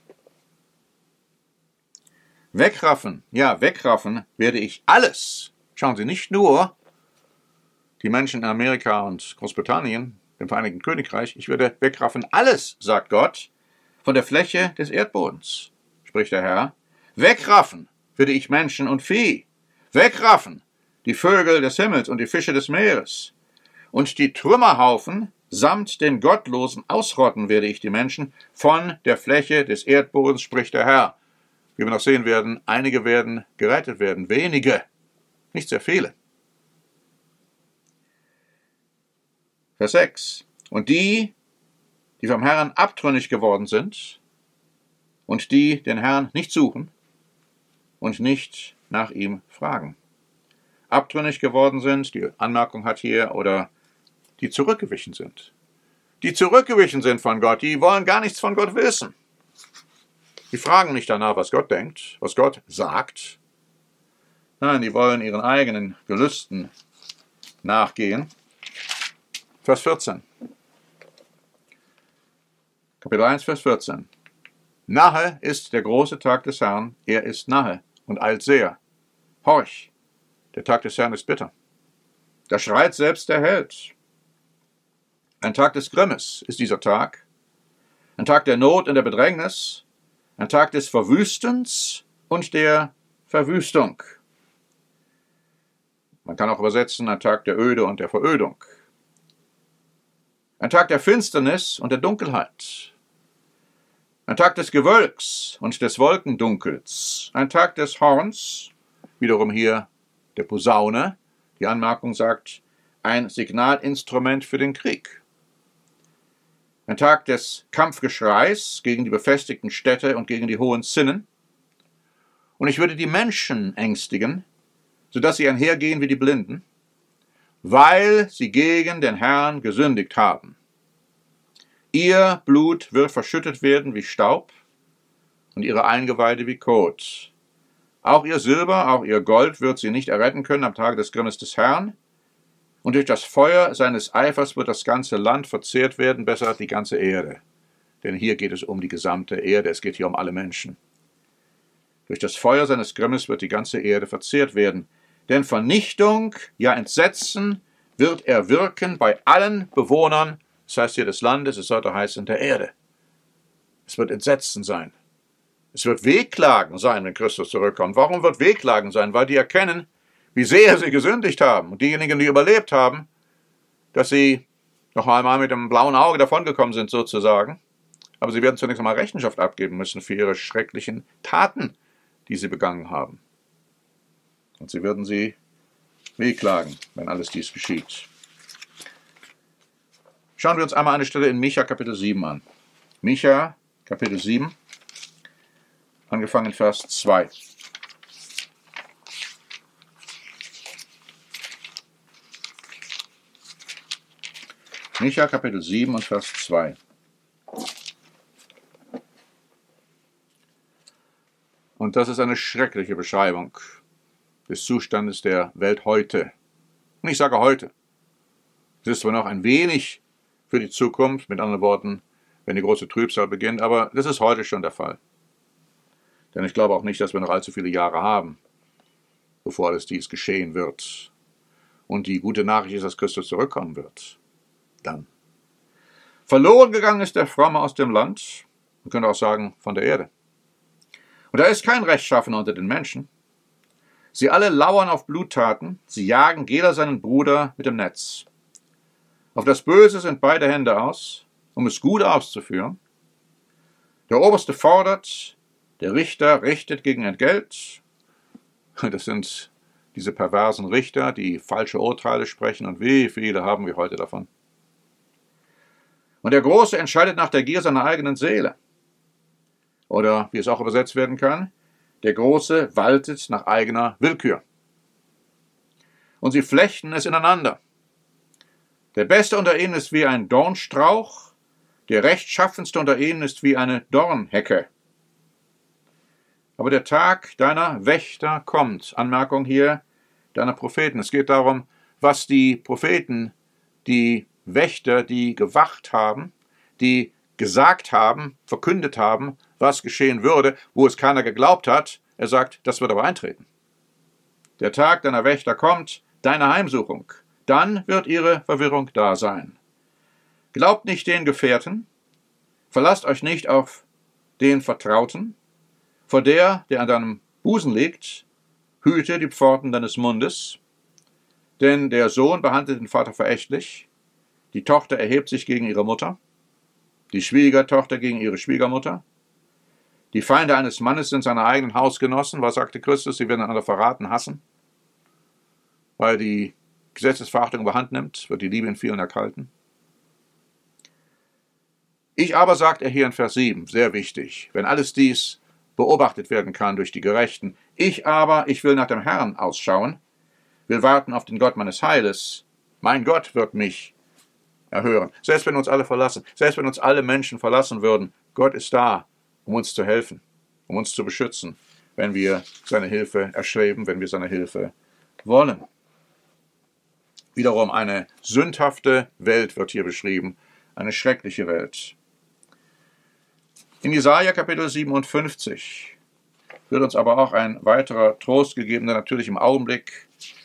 Wegraffen, ja, wegraffen werde ich alles. Schauen Sie, nicht nur die Menschen in Amerika und Großbritannien, dem Vereinigten Königreich, ich werde wegraffen alles, sagt Gott, von der Fläche des Erdbodens, spricht der Herr. Wegraffen werde ich Menschen und Vieh. Wegraffen die Vögel des Himmels und die Fische des Meeres. Und die Trümmerhaufen samt den Gottlosen ausrotten werde ich die Menschen von der Fläche des Erdbodens, spricht der Herr. Wie wir noch sehen werden, einige werden gerettet werden, wenige, nicht sehr viele. Vers 6. Und die vom Herrn abtrünnig geworden sind und die den Herrn nicht suchen und nicht nach ihm fragen. Abtrünnig geworden sind, die Anmerkung hat hier, oder die zurückgewichen sind. Die zurückgewichen sind von Gott, die wollen gar nichts von Gott wissen. Die fragen nicht danach, was Gott denkt, was Gott sagt. Nein, die wollen ihren eigenen Gelüsten nachgehen. Vers 14. Kapitel 1, Vers 14. Nahe ist der große Tag des Herrn, er ist nahe und eilt sehr. Horch, der Tag des Herrn ist bitter. Da schreit selbst der Held. Ein Tag des Grimmes ist dieser Tag, ein Tag der Not und der Bedrängnis, ein Tag des Verwüstens und der Verwüstung. Man kann auch übersetzen, ein Tag der Öde und der Verödung. Ein Tag der Finsternis und der Dunkelheit. Ein Tag des Gewölks und des Wolkendunkels. Ein Tag des Horns, wiederum hier der Posaune. Die Anmerkung sagt, ein Signalinstrument für den Krieg. Ein Tag des Kampfgeschreis gegen die befestigten Städte und gegen die hohen Zinnen. Und ich würde die Menschen ängstigen, sodass sie einhergehen wie die Blinden, weil sie gegen den Herrn gesündigt haben. Ihr Blut wird verschüttet werden wie Staub und ihre Eingeweide wie Kot. Auch ihr Silber, auch ihr Gold wird sie nicht erretten können am Tage des Grimmes des Herrn. Und durch das Feuer seines Eifers wird das ganze Land verzehrt werden, besser die ganze Erde. Denn hier geht es um die gesamte Erde, es geht hier um alle Menschen. Durch das Feuer seines Grimmes wird die ganze Erde verzehrt werden. Denn Vernichtung, ja Entsetzen, wird er wirken bei allen Bewohnern, das heißt hier des Landes, es sollte heißen der Erde. Es wird Entsetzen sein. Es wird Wehklagen sein, wenn Christus zurückkommt. Warum wird Wehklagen sein? Weil die erkennen, wie sehr sie gesündigt haben. Und diejenigen, die überlebt haben, dass sie noch einmal mit einem blauen Auge davongekommen sind, sozusagen. Aber sie werden zunächst einmal Rechenschaft abgeben müssen für ihre schrecklichen Taten, die sie begangen haben. Und sie werden sie wehklagen, wenn alles dies geschieht. Schauen wir uns einmal eine Stelle in Micha Kapitel 7 an. Micha Kapitel 7. angefangen Vers 2. Micha Kapitel 7 und Vers 2. Und das ist eine schreckliche Beschreibung des Zustandes der Welt heute. Und ich sage heute. Es ist zwar noch ein wenig für die Zukunft, mit anderen Worten, wenn die große Trübsal beginnt, aber das ist heute schon der Fall. Denn ich glaube auch nicht, dass wir noch allzu viele Jahre haben, bevor alles dies geschehen wird. Und die gute Nachricht ist, dass Christus zurückkommen wird. Dann. Verloren gegangen ist der Fromme aus dem Land, man könnte auch sagen, von der Erde. Und da ist kein Rechtschaffener unter den Menschen. Sie alle lauern auf Bluttaten, sie jagen jeder seinen Bruder mit dem Netz. Auf das Böse sind beide Hände aus, um es gut auszuführen. Der Oberste fordert, der Richter richtet gegen Entgelt. Das sind diese perversen Richter, die falsche Urteile sprechen, und wie viele haben wir heute davon. Und der Große entscheidet nach der Gier seiner eigenen Seele. Oder, wie es auch übersetzt werden kann, der Große waltet nach eigener Willkür. Und sie flechten es ineinander. Der Beste unter ihnen ist wie ein Dornstrauch, der Rechtschaffenste unter ihnen ist wie eine Dornhecke. Aber der Tag deiner Wächter kommt. Anmerkung hier, deiner Propheten. Es geht darum, was die Propheten, die Wächter, die gewacht haben, die gesagt haben, verkündet haben, was geschehen würde, wo es keiner geglaubt hat. Er sagt, das wird aber eintreten. Der Tag deiner Wächter kommt, deine Heimsuchung. Dann wird ihre Verwirrung da sein. Glaubt nicht den Gefährten, verlasst euch nicht auf den Vertrauten, vor der an deinem Busen liegt, hüte die Pforten deines Mundes, denn der Sohn behandelt den Vater verächtlich, die Tochter erhebt sich gegen ihre Mutter, die Schwiegertochter gegen ihre Schwiegermutter. Die Feinde eines Mannes sind seine eigenen Hausgenossen. Was sagte Christus? Sie werden einander verraten, hassen. Weil die Gesetzesverachtung überhand nimmt, wird die Liebe in vielen erkalten. Ich aber, sagt er hier in Vers 7, sehr wichtig, wenn alles dies beobachtet werden kann durch die Gerechten, ich will nach dem Herrn ausschauen, will warten auf den Gott meines Heiles. Mein Gott wird mich erhören. Selbst wenn uns alle verlassen, selbst wenn uns alle Menschen verlassen würden, Gott ist da, um uns zu helfen, um uns zu beschützen, wenn wir seine Hilfe erstreben, wenn wir seine Hilfe wollen. Wiederum eine sündhafte Welt wird hier beschrieben, eine schreckliche Welt. In Jesaja Kapitel 57 wird uns aber auch ein weiterer Trost gegeben, der natürlich im Augenblick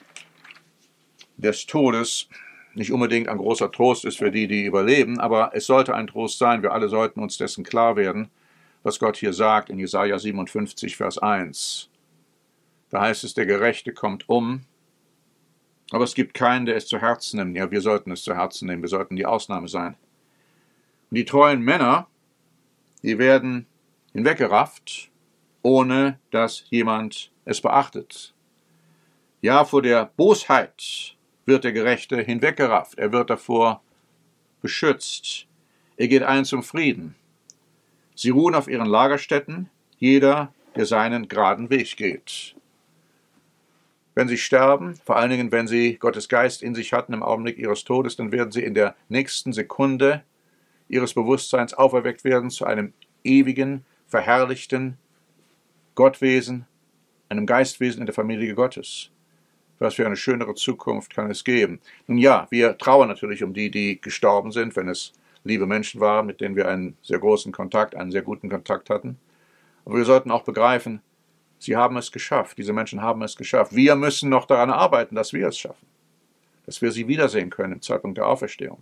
des Todes nicht unbedingt ein großer Trost ist für die, die überleben, aber es sollte ein Trost sein. Wir alle sollten uns dessen klar werden, was Gott hier sagt in Jesaja 57, Vers 1. Da heißt es, der Gerechte kommt um, aber es gibt keinen, der es zu Herzen nimmt. Ja, wir sollten es zu Herzen nehmen, wir sollten die Ausnahme sein. Und die treuen Männer, die werden hinweggerafft, ohne dass jemand es beachtet. Ja, vor der Bosheit wird der Gerechte hinweggerafft. Er wird davor beschützt. Er geht ein zum Frieden. Sie ruhen auf ihren Lagerstätten, jeder, der seinen geraden Weg geht. Wenn sie sterben, vor allen Dingen, wenn sie Gottes Geist in sich hatten im Augenblick ihres Todes, dann werden sie in der nächsten Sekunde ihres Bewusstseins auferweckt werden zu einem ewigen, verherrlichten Gottwesen, einem Geistwesen in der Familie Gottes. Was für eine schönere Zukunft kann es geben? Nun ja, wir trauern natürlich um die, die gestorben sind, wenn es liebe Menschen waren, mit denen wir einen sehr großen Kontakt, einen sehr guten Kontakt hatten. Aber wir sollten auch begreifen, sie haben es geschafft, diese Menschen haben es geschafft. Wir müssen noch daran arbeiten, dass wir es schaffen, dass wir sie wiedersehen können im Zeitpunkt der Auferstehung.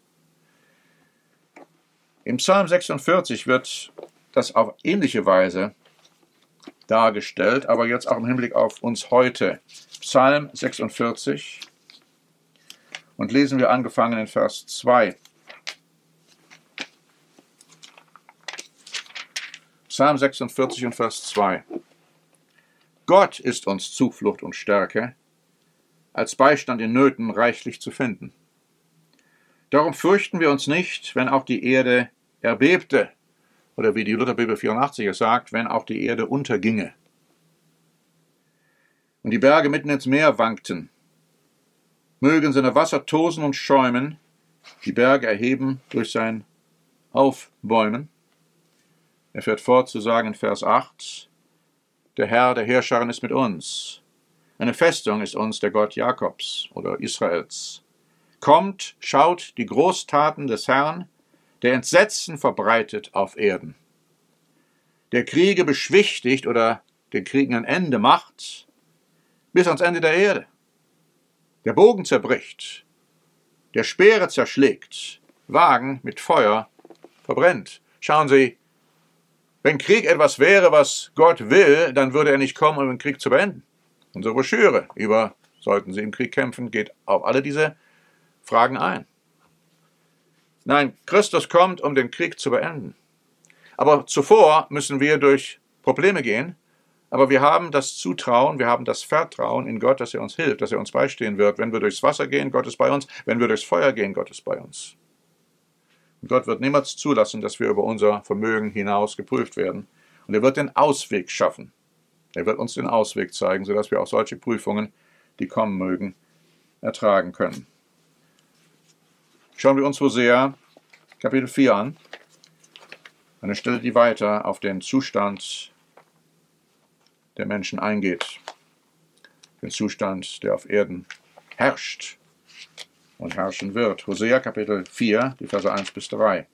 Im Psalm 46 wird das auf ähnliche Weise dargestellt, aber jetzt auch im Hinblick auf uns heute. Psalm 46 und lesen wir angefangen in Vers 2. Psalm 46 und Vers 2. Gott ist uns Zuflucht und Stärke, als Beistand in Nöten reichlich zu finden. Darum fürchten wir uns nicht, wenn auch die Erde erbebte oder wie die Lutherbibel 84 es sagt, wenn auch die Erde unterginge und die Berge mitten ins Meer wankten, mögen seine Wasser tosen und schäumen, die Berge erheben durch sein Aufbäumen. Er fährt fort zu sagen in Vers 8, der Herr der Heerscharen ist mit uns. Eine Festung ist uns der Gott Jakobs oder Israels. Kommt, schaut die Großtaten des Herrn, der Entsetzen verbreitet auf Erden, der Kriege beschwichtigt oder den Kriegen ein Ende macht, bis ans Ende der Erde. Der Bogen zerbricht, der Speere zerschlägt, Wagen mit Feuer verbrennt. Schauen Sie, wenn Krieg etwas wäre, was Gott will, dann würde er nicht kommen, um den Krieg zu beenden. Unsere Broschüre über sollten Sie im Krieg kämpfen, geht auf alle diese Fragen ein. Nein, Christus kommt, um den Krieg zu beenden. Aber zuvor müssen wir durch Probleme gehen, aber wir haben das Zutrauen, wir haben das Vertrauen in Gott, dass er uns hilft, dass er uns beistehen wird. Wenn wir durchs Wasser gehen, Gott ist bei uns. Wenn wir durchs Feuer gehen, Gott ist bei uns. Und Gott wird niemals zulassen, dass wir über unser Vermögen hinaus geprüft werden. Und er wird den Ausweg schaffen. Er wird uns den Ausweg zeigen, sodass wir auch solche Prüfungen, die kommen mögen, ertragen können. Schauen wir uns Hosea Kapitel 4 an. Eine Stelle, die weiter auf den Zustand der Menschen eingeht. Den Zustand, der auf Erden herrscht und herrschen wird. Hosea Kapitel 4, die Verse 1 bis 3.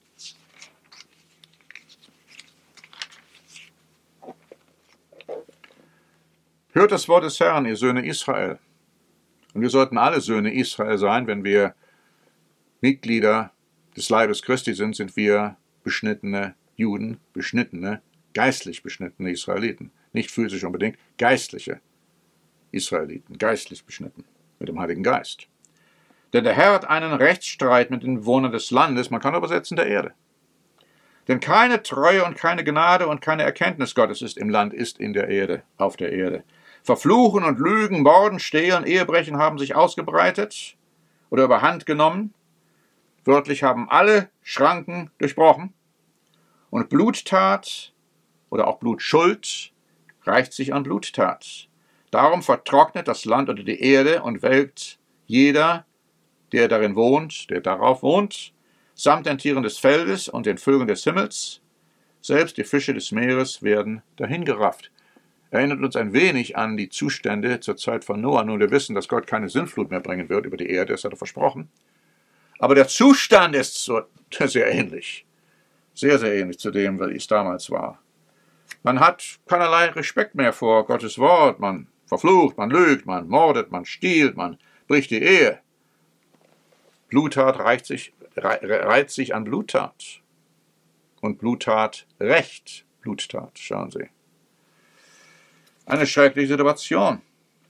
Hört das Wort des Herrn, ihr Söhne Israel. Und wir sollten alle Söhne Israel sein, wenn wir Mitglieder des Leibes Christi sind, sind wir beschnittene Juden, geistlich beschnittene Israeliten. Nicht physisch unbedingt, geistliche Israeliten, geistlich beschnitten mit dem Heiligen Geist. Denn der Herr hat einen Rechtsstreit mit den Bewohnern des Landes, man kann übersetzen der Erde. Denn keine Treue und keine Gnade und keine Erkenntnis Gottes ist im Land, ist in der Erde, auf der Erde. Verfluchen und Lügen, Morden, Stehlen, Ehebrechen haben sich ausgebreitet oder überhand genommen. Wörtlich haben alle Schranken durchbrochen. Und Bluttat oder auch Blutschuld reicht sich an Bluttat. Darum vertrocknet das Land oder die Erde und welkt jeder, der darin wohnt, der darauf wohnt, samt den Tieren des Feldes und den Vögeln des Himmels. Selbst die Fische des Meeres werden dahingerafft. Erinnert uns ein wenig an die Zustände zur Zeit von Noah. Nun, wir wissen, dass Gott keine Sintflut mehr bringen wird über die Erde, das hat er versprochen. Aber der Zustand ist so sehr ähnlich. Sehr, sehr ähnlich zu dem, wie es damals war. Man hat keinerlei Respekt mehr vor Gottes Wort. Man verflucht, man lügt, man mordet, man stiehlt, man bricht die Ehe. Bluttat reizt sich an Bluttat. Und Bluttat rächt Bluttat, schauen Sie. Eine schreckliche Situation.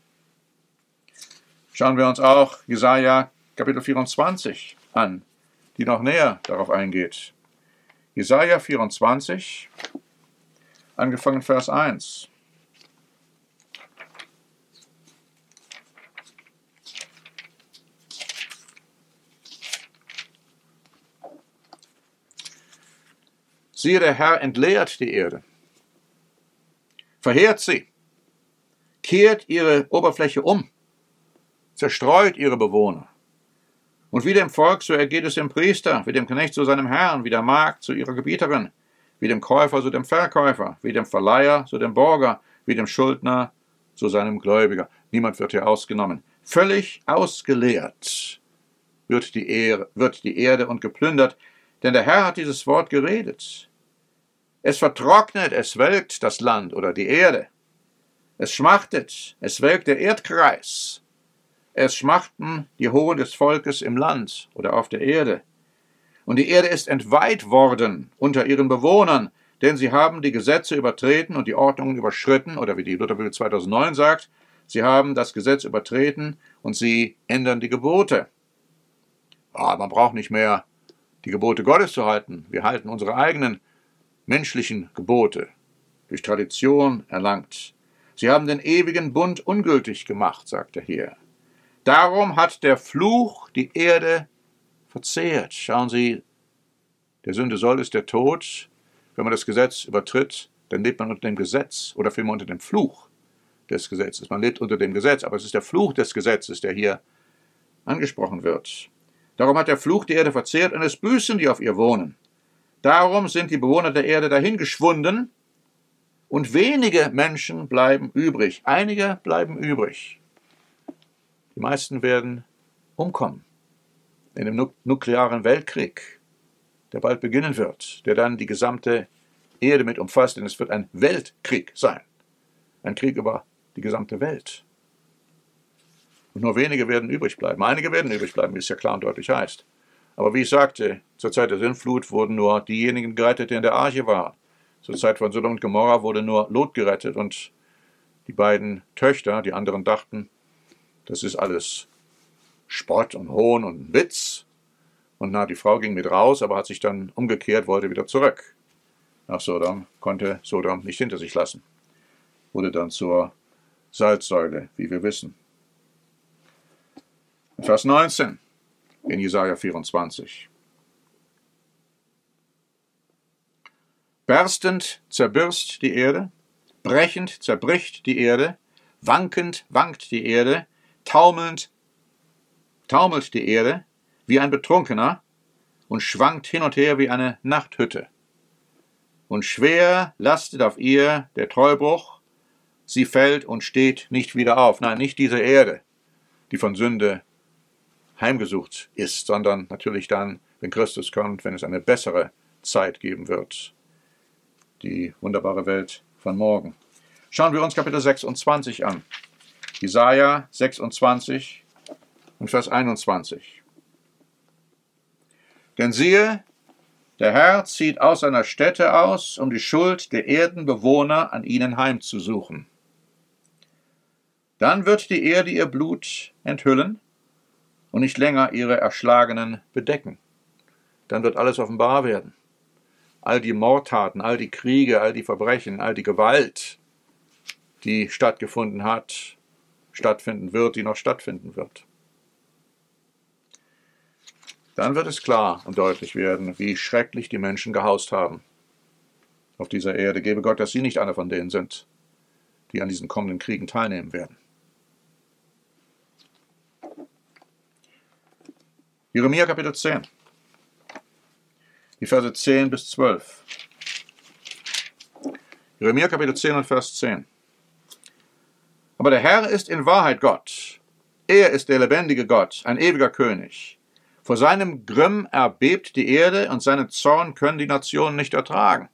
Schauen wir uns auch Jesaja Kapitel 24 an, die noch näher darauf eingeht. Jesaja 24, angefangen Vers 1. Siehe, der Herr entleert die Erde, verheert sie, kehrt ihre Oberfläche um, zerstreut ihre Bewohner. Und wie dem Volk, so ergeht es dem Priester, wie dem Knecht zu seinem Herrn, wie der Magd zu ihrer Gebieterin, wie dem Käufer zu dem Verkäufer, wie dem Verleiher zu dem Borger, wie dem Schuldner zu seinem Gläubiger. Niemand wird hier ausgenommen. Völlig ausgeleert wird die Erde und geplündert, denn der Herr hat dieses Wort geredet. Es vertrocknet, es welkt das Land oder die Erde. Es schmachtet, es welkt der Erdkreis. Es schmachten die Hohen des Volkes im Land oder auf der Erde. Und die Erde ist entweiht worden unter ihren Bewohnern, denn sie haben die Gesetze übertreten und die Ordnungen überschritten, oder wie die Lutherbibel 2009 sagt, sie haben das Gesetz übertreten und sie ändern die Gebote. Man braucht nicht mehr die Gebote Gottes zu halten. Wir halten unsere eigenen menschlichen Gebote, durch Tradition erlangt. Sie haben den ewigen Bund ungültig gemacht, sagt er hier. Darum hat der Fluch die Erde verzehrt. Schauen Sie, der Sünde soll ist der Tod. wenn man das Gesetz übertritt, dann lebt man unter dem Gesetz oder vielmehr unter dem Fluch des Gesetzes. Man lebt unter dem Gesetz, aber es ist der Fluch des Gesetzes, der hier angesprochen wird. Darum hat der Fluch die Erde verzehrt und es büßen, die auf ihr wohnen. Darum sind die Bewohner der Erde dahingeschwunden und wenige Menschen bleiben übrig. Einige bleiben übrig. Die meisten werden umkommen in dem nuklearen Weltkrieg, der bald beginnen wird, der dann die gesamte Erde mit umfasst, denn es wird ein Weltkrieg sein. Ein Krieg über die gesamte Welt. Und nur wenige werden übrig bleiben. Einige werden übrig bleiben, wie es ja klar und deutlich heißt. Aber wie ich sagte, zur Zeit der Sintflut wurden nur diejenigen gerettet, die in der Arche waren. Zur Zeit von Sodom und Gomorra wurde nur Lot gerettet und die beiden Töchter, die anderen dachten, das ist alles Spott und Hohn und Witz. Und die Frau ging mit raus, aber hat sich dann umgekehrt, wollte wieder zurück nach Sodom, konnte Sodom nicht hinter sich lassen. Wurde dann zur Salzsäule, wie wir wissen. Vers 19 in Jesaja 24. Berstend zerbirst die Erde, brechend zerbricht die Erde, wankend wankt die Erde, taumelnd taumelt die Erde wie ein Betrunkener und schwankt hin und her wie eine Nachthütte. Und schwer lastet auf ihr der Treubruch, sie fällt und steht nicht wieder auf. Nein, nicht diese Erde, die von Sünde heimgesucht ist, sondern natürlich dann, wenn Christus kommt, wenn es eine bessere Zeit geben wird. Die wunderbare Welt von morgen. Schauen wir uns Kapitel 26 an. Jesaja 26 und Vers 21. Denn siehe, der Herr zieht aus seiner Stätte aus, um die Schuld der Erdenbewohner an ihnen heimzusuchen. Dann wird die Erde ihr Blut enthüllen und nicht länger ihre Erschlagenen bedecken. Dann wird alles offenbar werden. All die Mordtaten, all die Kriege, all die Verbrechen, all die Gewalt, die stattgefunden hat, stattfinden wird, die noch stattfinden wird. Dann wird es klar und deutlich werden, wie schrecklich die Menschen gehaust haben auf dieser Erde. Gebe Gott, dass sie nicht einer von denen sind, die an diesen kommenden Kriegen teilnehmen werden. Jeremia Kapitel 10, die Verse 10 bis 12. Jeremia Kapitel 10 und Vers 10. Aber der Herr ist in Wahrheit Gott. Er ist der lebendige Gott, ein ewiger König. Vor seinem Grimm erbebt die Erde und seinen Zorn können die Nationen nicht ertragen.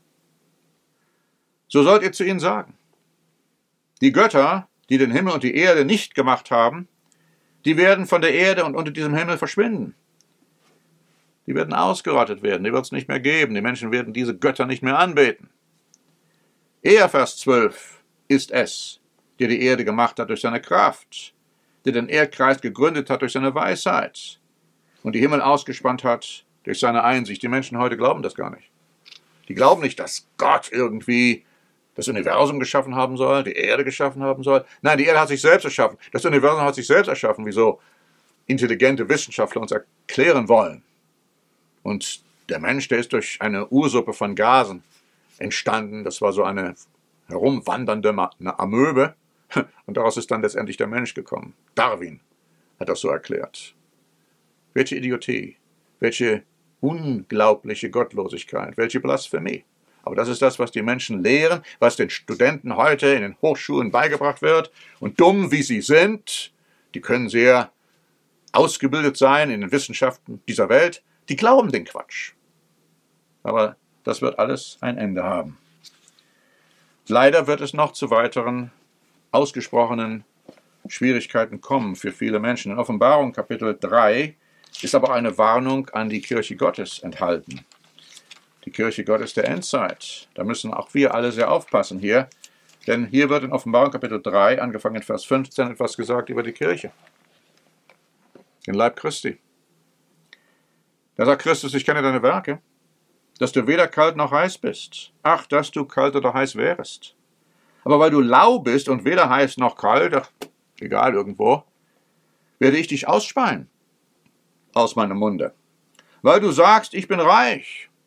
So sollt ihr zu ihnen sagen: Die Götter, die den Himmel und die Erde nicht gemacht haben, die werden von der Erde und unter diesem Himmel verschwinden. Die werden ausgerottet werden, die wird es nicht mehr geben. Die Menschen werden diese Götter nicht mehr anbeten. Er, Vers 12, ist es, der die Erde gemacht hat durch seine Kraft, der den Erdkreis gegründet hat durch seine Weisheit und die Himmel ausgespannt hat durch seine Einsicht. Die Menschen heute glauben das gar nicht. Die glauben nicht, dass Gott irgendwie das Universum geschaffen haben soll, die Erde geschaffen haben soll. Nein, die Erde hat sich selbst erschaffen. Das Universum hat sich selbst erschaffen, wie so intelligente Wissenschaftler uns erklären wollen. Und der Mensch, der ist durch eine Ursuppe von Gasen entstanden. Das war so eine herumwandernde Amöbe. Und daraus ist dann letztendlich der Mensch gekommen. Darwin hat das so erklärt. Welche Idiotie, welche unglaubliche Gottlosigkeit, welche Blasphemie. Aber das ist das, was die Menschen lehren, was den Studenten heute in den Hochschulen beigebracht wird. Und dumm wie sie sind, die können sehr ausgebildet sein in den Wissenschaften dieser Welt, die glauben den Quatsch. Aber das wird alles ein Ende haben. Leider wird es noch zu weiteren ausgesprochenen Schwierigkeiten kommen für viele Menschen. In Offenbarung Kapitel 3 ist aber eine Warnung an die Kirche Gottes enthalten. Die Kirche Gottes der Endzeit. Da müssen auch wir alle sehr aufpassen hier, denn hier wird in Offenbarung Kapitel 3, angefangen in Vers 15, etwas gesagt über die Kirche, den Leib Christi. Da sagt Christus: Ich kenne deine Werke, dass du weder kalt noch heiß bist. Ach, dass du kalt oder heiß wärest. Aber weil du lau bist und weder heiß noch kalt, ach, egal irgendwo, werde ich dich ausspeien aus meinem Munde. Weil du sagst, ich bin reich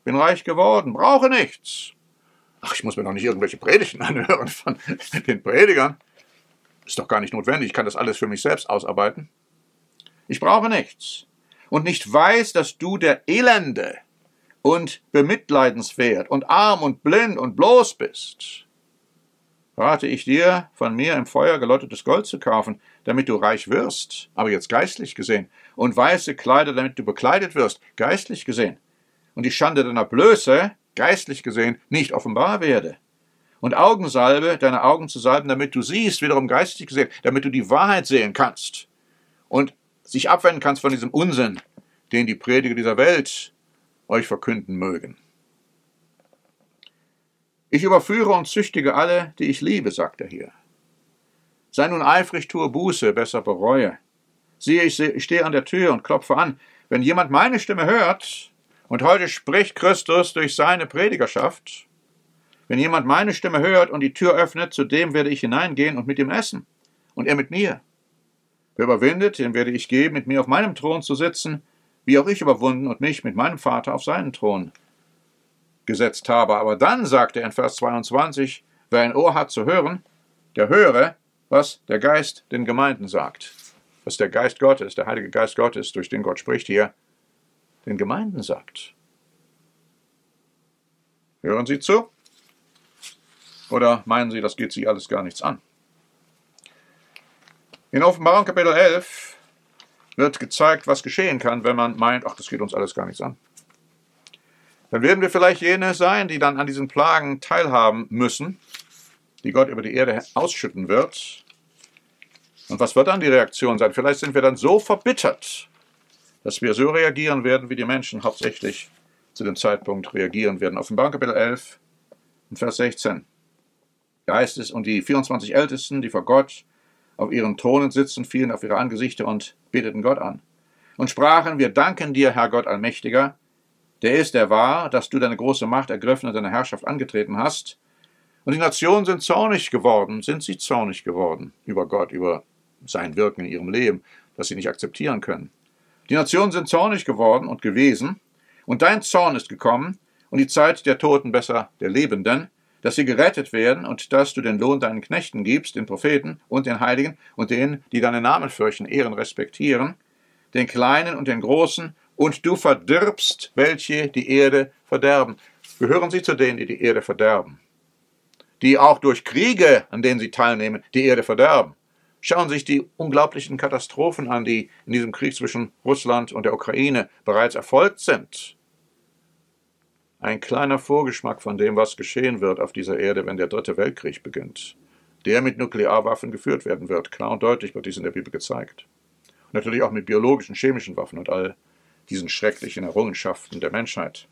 bin reich geworden, brauche nichts. Ach, ich muss mir doch nicht irgendwelche Predigten anhören von den Predigern. Ist doch gar nicht notwendig, ich kann das alles für mich selbst ausarbeiten. Ich brauche nichts. Und nicht weiß, dass du der Elende und bemitleidenswert und arm und blind und bloß bist. Rate ich dir, von mir im Feuer geläutertes Gold zu kaufen, damit du reich wirst, aber jetzt geistlich gesehen, und weiße Kleider, damit du bekleidet wirst, geistlich gesehen, und die Schande deiner Blöße, geistlich gesehen, nicht offenbar werde. Und Augensalbe, deine Augen zu salben, damit du siehst, wiederum geistlich gesehen, damit du die Wahrheit sehen kannst und sich abwenden kannst von diesem Unsinn, den die Prediger dieser Welt euch verkünden mögen. Ich überführe und züchtige alle, die ich liebe, sagt er hier. Sei nun eifrig, tue Buße, besser bereue. Siehe, ich stehe an der Tür und klopfe an. Wenn jemand meine Stimme hört, und heute spricht Christus durch seine Predigerschaft, wenn jemand meine Stimme hört und die Tür öffnet, zu dem werde ich hineingehen und mit ihm essen, und er mit mir. Wer überwindet, dem werde ich geben, mit mir auf meinem Thron zu sitzen, wie auch ich überwunden und mich mit meinem Vater auf seinen Thron gesetzt habe. Aber dann sagt er in Vers 22, wer ein Ohr hat zu hören, der höre, was der Geist den Gemeinden sagt. Was der Geist Gottes, der Heilige Geist Gottes, durch den Gott spricht hier, den Gemeinden sagt. Hören Sie zu? Oder meinen Sie, das geht Sie alles gar nichts an? In Offenbarung Kapitel 11 wird gezeigt, was geschehen kann, wenn man meint, ach, das geht uns alles gar nichts an. Dann werden wir vielleicht jene sein, die dann an diesen Plagen teilhaben müssen, die Gott über die Erde ausschütten wird. Und was wird dann die Reaktion sein? Vielleicht sind wir dann so verbittert, dass wir so reagieren werden, wie die Menschen hauptsächlich zu dem Zeitpunkt reagieren werden. Offenbarung Kapitel 11, Vers 16. Da heißt es, und die 24 Ältesten, die vor Gott auf ihren Thronen sitzen, fielen auf ihre Angesichter und beteten Gott an. Und sprachen, wir danken dir, Herr Gott Allmächtiger, der ist, der war, dass du deine große Macht ergriffen und deine Herrschaft angetreten hast. Und die Nationen sind zornig geworden, über Gott, über sein Wirken in ihrem Leben, das sie nicht akzeptieren können. Die Nationen sind zornig geworden und gewesen, und dein Zorn ist gekommen, und die Zeit der Toten, besser der Lebenden, dass sie gerettet werden, und dass du den Lohn deinen Knechten gibst, den Propheten und den Heiligen, und denen, die deinen Namen fürchten, ehren, respektieren, den Kleinen und den Großen, und du verdirbst, welche die Erde verderben. Gehören sie zu denen, die die Erde verderben? Die auch durch Kriege, an denen sie teilnehmen, die Erde verderben. Schauen Sie sich die unglaublichen Katastrophen an, die in diesem Krieg zwischen Russland und der Ukraine bereits erfolgt sind. Ein kleiner Vorgeschmack von dem, was geschehen wird auf dieser Erde, wenn der Dritte Weltkrieg beginnt. Der mit Nuklearwaffen geführt werden wird. Klar und deutlich wird dies in der Bibel gezeigt. Und natürlich auch mit biologischen, chemischen Waffen und all diesen schrecklichen Errungenschaften der Menschheit.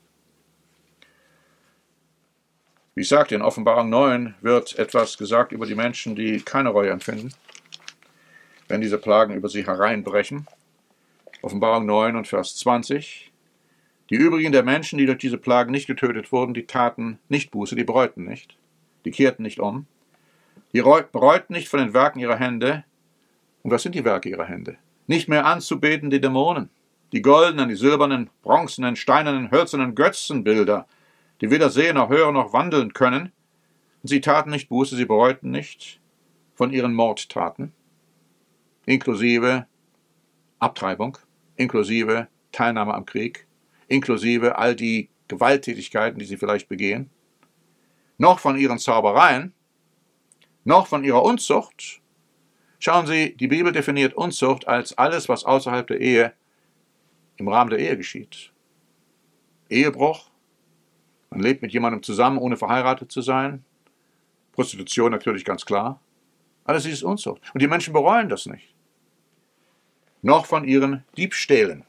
Wie ich sagte, in Offenbarung 9 wird etwas gesagt über die Menschen, die keine Reue empfinden, wenn diese Plagen über sie hereinbrechen. Offenbarung 9 und Vers 20. Die übrigen der Menschen, die durch diese Plagen nicht getötet wurden, die taten nicht Buße, die bereuten nicht, die kehrten nicht um, die bereuten nicht von den Werken ihrer Hände. Und was sind die Werke ihrer Hände? Nicht mehr anzubeten die Dämonen, die goldenen, die silbernen, bronzenen, steinernen, hölzernen Götzenbilder, die weder sehen noch hören noch wandeln können. Und sie taten nicht Buße, sie bereuten nicht von ihren Mordtaten, inklusive Abtreibung, inklusive Teilnahme am Krieg, inklusive all die Gewalttätigkeiten, die sie vielleicht begehen, noch von ihren Zaubereien, noch von ihrer Unzucht. Schauen Sie, die Bibel definiert Unzucht als alles, was außerhalb der Ehe, im Rahmen der Ehe geschieht. Ehebruch, man lebt mit jemandem zusammen, ohne verheiratet zu sein. Prostitution natürlich ganz klar. Alles dies ist Unzucht. Und die Menschen bereuen das nicht. Noch von ihren Diebstählen.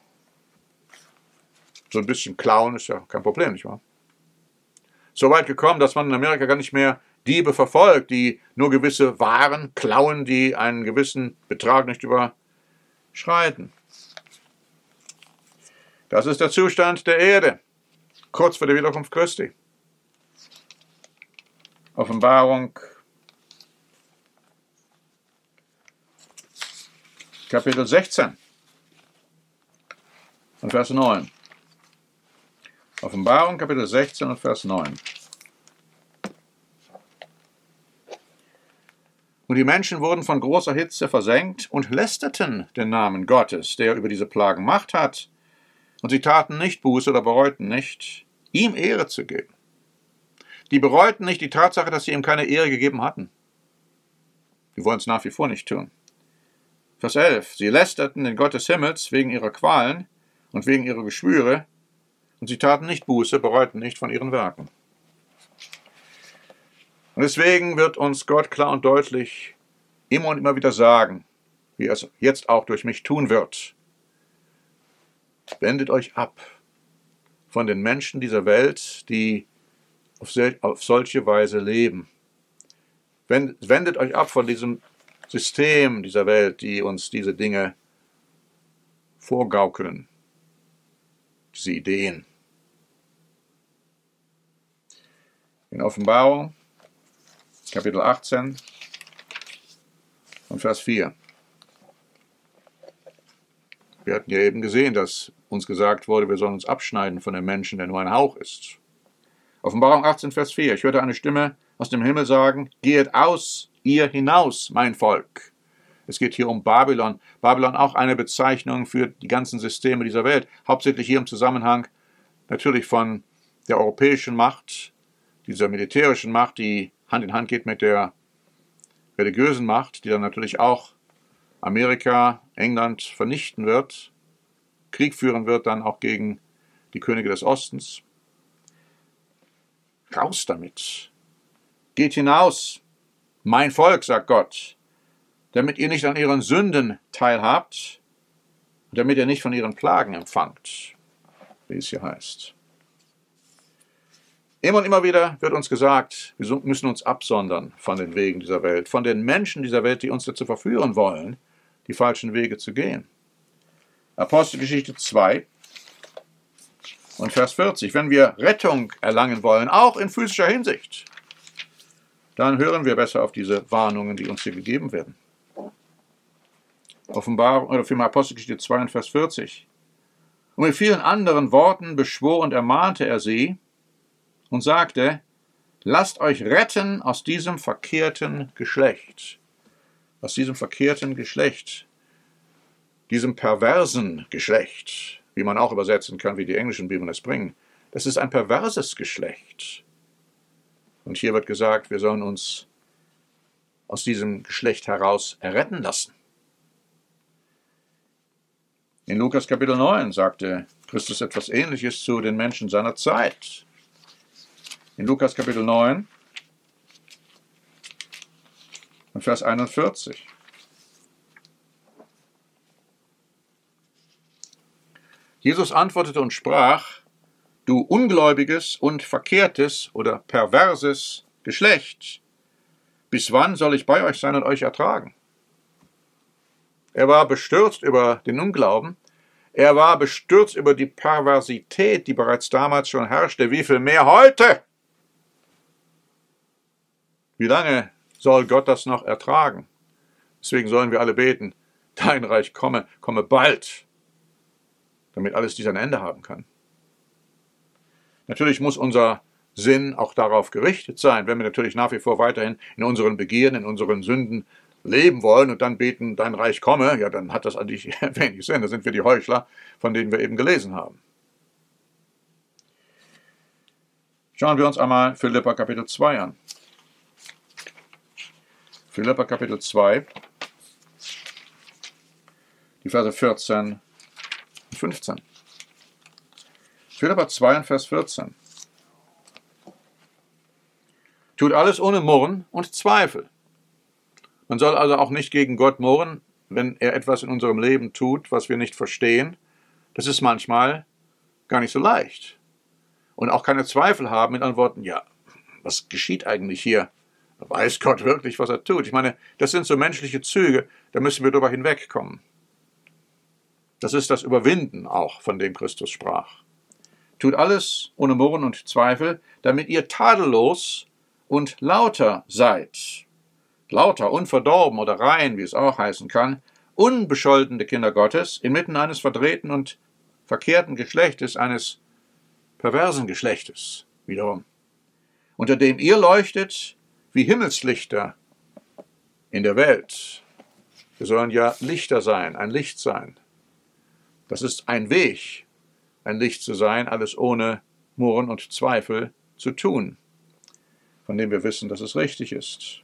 So ein bisschen klauen ist ja kein Problem, nicht wahr? So weit gekommen, dass man in Amerika gar nicht mehr Diebe verfolgt, die nur gewisse Waren klauen, die einen gewissen Betrag nicht überschreiten. Das ist der Zustand der Erde, kurz vor der Wiederkunft Christi. Offenbarung, Kapitel 16 und Vers 9. Offenbarung, Kapitel 16 und Vers 9. Und die Menschen wurden von großer Hitze versenkt und lästerten den Namen Gottes, der über diese Plagen Macht hat. Und sie taten nicht Buße oder bereuten nicht, ihm Ehre zu geben. Die bereuten nicht die Tatsache, dass sie ihm keine Ehre gegeben hatten. Die wollen es nach wie vor nicht tun. Vers 11. Sie lästerten den Gott des Himmels wegen ihrer Qualen und wegen ihrer Geschwüre, und sie taten nicht Buße, bereuten nicht von ihren Werken. Und deswegen wird uns Gott klar und deutlich immer und immer wieder sagen, wie er es jetzt auch durch mich tun wird: Wendet euch ab von den Menschen dieser Welt, die auf solche Weise leben. Wendet euch ab von diesem System dieser Welt, die uns diese Dinge vorgaukeln, diese Ideen. In Offenbarung, Kapitel 18 und Vers 4. Wir hatten ja eben gesehen, dass uns gesagt wurde, wir sollen uns abschneiden von dem Menschen, der nur ein Hauch ist. Offenbarung 18, Vers 4. Ich hörte eine Stimme aus dem Himmel sagen: Gehet aus, ihr hinaus, mein Volk. Es geht hier um Babylon. Babylon auch eine Bezeichnung für die ganzen Systeme dieser Welt. Hauptsächlich hier im Zusammenhang natürlich von der europäischen Macht, dieser militärischen Macht, die Hand in Hand geht mit der religiösen Macht, die dann natürlich auch Amerika, England vernichten wird, Krieg führen wird dann auch gegen die Könige des Ostens. Raus damit. Geht hinaus, mein Volk, sagt Gott, damit ihr nicht an ihren Sünden teilhabt und damit ihr nicht von ihren Plagen empfangt, wie es hier heißt. Immer und immer wieder wird uns gesagt, wir müssen uns absondern von den Wegen dieser Welt, von den Menschen dieser Welt, die uns dazu verführen wollen, die falschen Wege zu gehen. Apostelgeschichte 2 und Vers 40. Wenn wir Rettung erlangen wollen, auch in physischer Hinsicht, dann hören wir besser auf diese Warnungen, die uns hier gegeben werden. Offenbarung oder vielmehr Apostelgeschichte 2 und Vers 40. Und mit vielen anderen Worten beschwor und ermahnte er sie und sagte: Lasst euch retten aus diesem verkehrten Geschlecht. Aus diesem verkehrten Geschlecht, diesem perversen Geschlecht, wie man auch übersetzen kann, wie die englischen Bibeln es bringen. Das ist ein perverses Geschlecht. Und hier wird gesagt, wir sollen uns aus diesem Geschlecht heraus erretten lassen. In Lukas Kapitel 9 sagte Christus etwas Ähnliches zu den Menschen seiner Zeit. In Lukas Kapitel 9 und Vers 41. Jesus antwortete und sprach: Du ungläubiges und verkehrtes oder perverses Geschlecht, bis wann soll ich bei euch sein und euch ertragen? Er war bestürzt über den Unglauben. Er war bestürzt über die Perversität, die bereits damals schon herrschte. Wie viel mehr heute? Wie lange soll Gott das noch ertragen? Deswegen sollen wir alle beten: Dein Reich komme, komme bald, damit alles dies ein Ende haben kann. Natürlich muss unser Sinn auch darauf gerichtet sein, wenn wir natürlich nach wie vor weiterhin in unseren Begierden, in unseren Sünden leben wollen und dann beten, dein Reich komme, ja, dann hat das eigentlich wenig Sinn. Da sind wir die Heuchler, von denen wir eben gelesen haben. Schauen wir uns einmal Philipper Kapitel 2 an. Philipper Kapitel 2, die Verse 14 und 15. Philipper 2 und Vers 14. Tut alles ohne Murren und Zweifel. Man soll also auch nicht gegen Gott murren, wenn er etwas in unserem Leben tut, was wir nicht verstehen. Das ist manchmal gar nicht so leicht. Und auch keine Zweifel haben mit Antworten: Ja, was geschieht eigentlich hier? Weiß Gott wirklich, was er tut? Ich meine, das sind so menschliche Züge, da müssen wir drüber hinwegkommen. Das ist das Überwinden auch, von dem Christus sprach. Tut alles ohne Murren und Zweifel, damit ihr tadellos und lauter seid. Lauter, unverdorben oder rein, wie es auch heißen kann, unbescholtene Kinder Gottes, inmitten eines verdrehten und verkehrten Geschlechtes, eines perversen Geschlechtes wiederum, unter dem ihr leuchtet wie Himmelslichter in der Welt. Wir sollen ja Lichter sein, ein Licht sein. Das ist ein Weg, ein Licht zu sein, alles ohne Murren und Zweifel zu tun, von dem wir wissen, dass es richtig ist.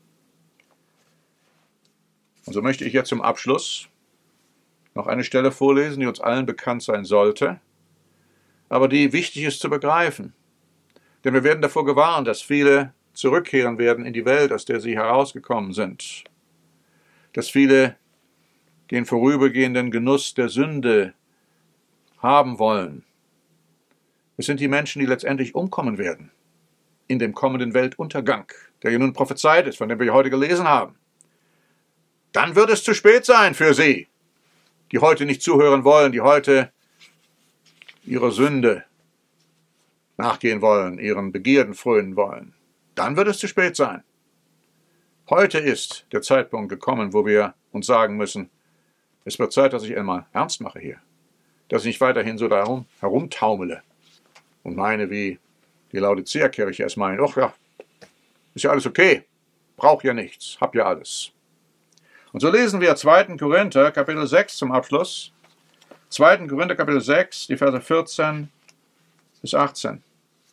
Und so möchte ich jetzt zum Abschluss noch eine Stelle vorlesen, die uns allen bekannt sein sollte, aber die wichtig ist zu begreifen. Denn wir werden davor gewarnt, dass viele zurückkehren werden in die Welt, aus der sie herausgekommen sind. Dass viele den vorübergehenden Genuss der Sünde haben wollen. Es sind die Menschen, die letztendlich umkommen werden in dem kommenden Weltuntergang, der ja nun prophezeit ist, von dem wir heute gelesen haben. Dann wird es zu spät sein für sie, die heute nicht zuhören wollen, die heute ihrer Sünde nachgehen wollen, ihren Begierden frönen wollen. Dann wird es zu spät sein. Heute ist der Zeitpunkt gekommen, wo wir uns sagen müssen, es wird Zeit, dass ich einmal ernst mache hier. Dass ich nicht weiterhin so darum herumtaumele und meine, wie die Laodicea-Kirche es meint, ach ja, ist ja alles okay, brauch ja nichts, hab ja alles. Und so lesen wir 2. Korinther, Kapitel 6 zum Abschluss. 2. Korinther, Kapitel 6, die Verse 14 bis 18.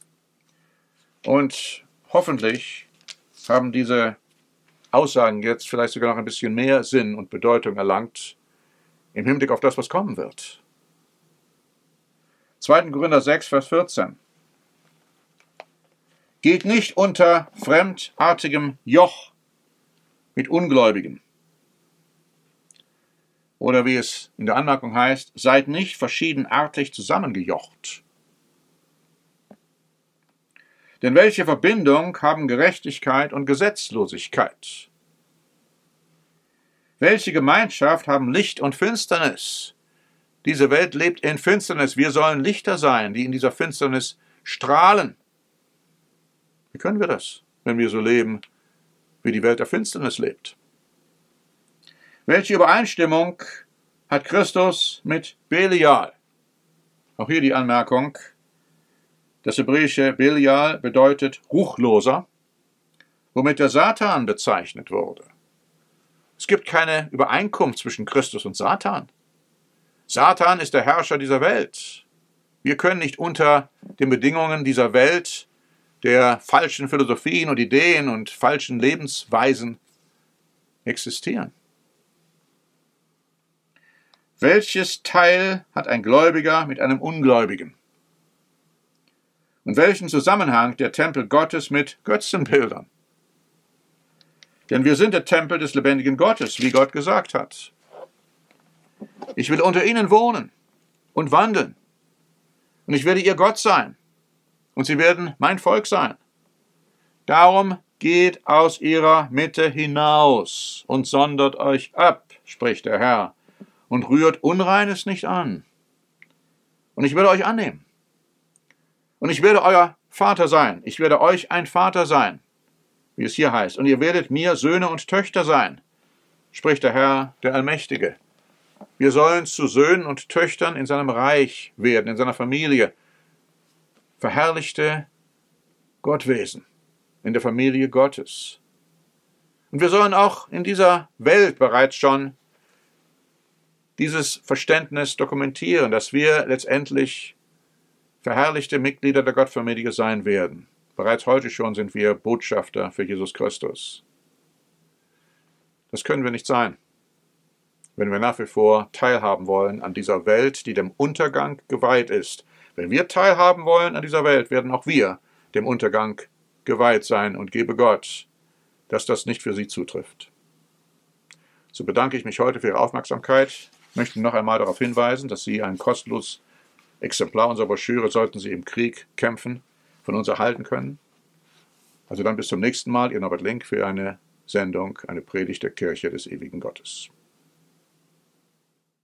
Und hoffentlich haben diese Aussagen jetzt vielleicht sogar noch ein bisschen mehr Sinn und Bedeutung erlangt im Hinblick auf das, was kommen wird. 2. Korinther 6, Vers 14. Geht nicht unter fremdartigem Joch mit Ungläubigen. Oder wie es in der Anmerkung heißt, seid nicht verschiedenartig zusammengejocht. Denn welche Verbindung haben Gerechtigkeit und Gesetzlosigkeit? Welche Gemeinschaft haben Licht und Finsternis? Diese Welt lebt in Finsternis. Wir sollen Lichter sein, die in dieser Finsternis strahlen. Wie können wir das, wenn wir so leben, wie die Welt der Finsternis lebt? Welche Übereinstimmung hat Christus mit Belial? Auch hier die Anmerkung. Das hebräische Belial bedeutet Ruchloser, womit der Satan bezeichnet wurde. Es gibt keine Übereinkunft zwischen Christus und Satan. Satan ist der Herrscher dieser Welt. Wir können nicht unter den Bedingungen dieser Welt, der falschen Philosophien und Ideen und falschen Lebensweisen existieren. Welches Teil hat ein Gläubiger mit einem Ungläubigen? Und welchen Zusammenhang der Tempel Gottes mit Götzenbildern? Denn wir sind der Tempel des lebendigen Gottes, wie Gott gesagt hat. Ich will unter ihnen wohnen und wandeln. Und ich werde ihr Gott sein. Und sie werden mein Volk sein. Darum geht aus ihrer Mitte hinaus und sondert euch ab, spricht der Herr, und rührt Unreines nicht an. Und ich werde euch annehmen. Und ich werde euer Vater sein. Ich werde euch ein Vater sein, wie es hier heißt. Und ihr werdet mir Söhne und Töchter sein, spricht der Herr, der Allmächtige. Wir sollen zu Söhnen und Töchtern in seinem Reich werden, in seiner Familie. Verherrlichte Gottwesen in der Familie Gottes. Und wir sollen auch in dieser Welt bereits schon dieses Verständnis dokumentieren, dass wir letztendlich verherrlichte Mitglieder der Gottfamilie sein werden. Bereits heute schon sind wir Botschafter für Jesus Christus. Das können wir nicht sein, wenn wir nach wie vor teilhaben wollen an dieser Welt, die dem Untergang geweiht ist. Wenn wir teilhaben wollen an dieser Welt, werden auch wir dem Untergang geweiht sein und gebe Gott, dass das nicht für sie zutrifft. So bedanke ich mich heute für Ihre Aufmerksamkeit. Ich möchte noch einmal darauf hinweisen, dass Sie ein kostenloses Exemplar unserer Broschüre, sollten Sie im Krieg kämpfen, von uns erhalten können. Also dann bis zum nächsten Mal, Ihr Norbert Link für eine Sendung, eine Predigt der Kirche des ewigen Gottes.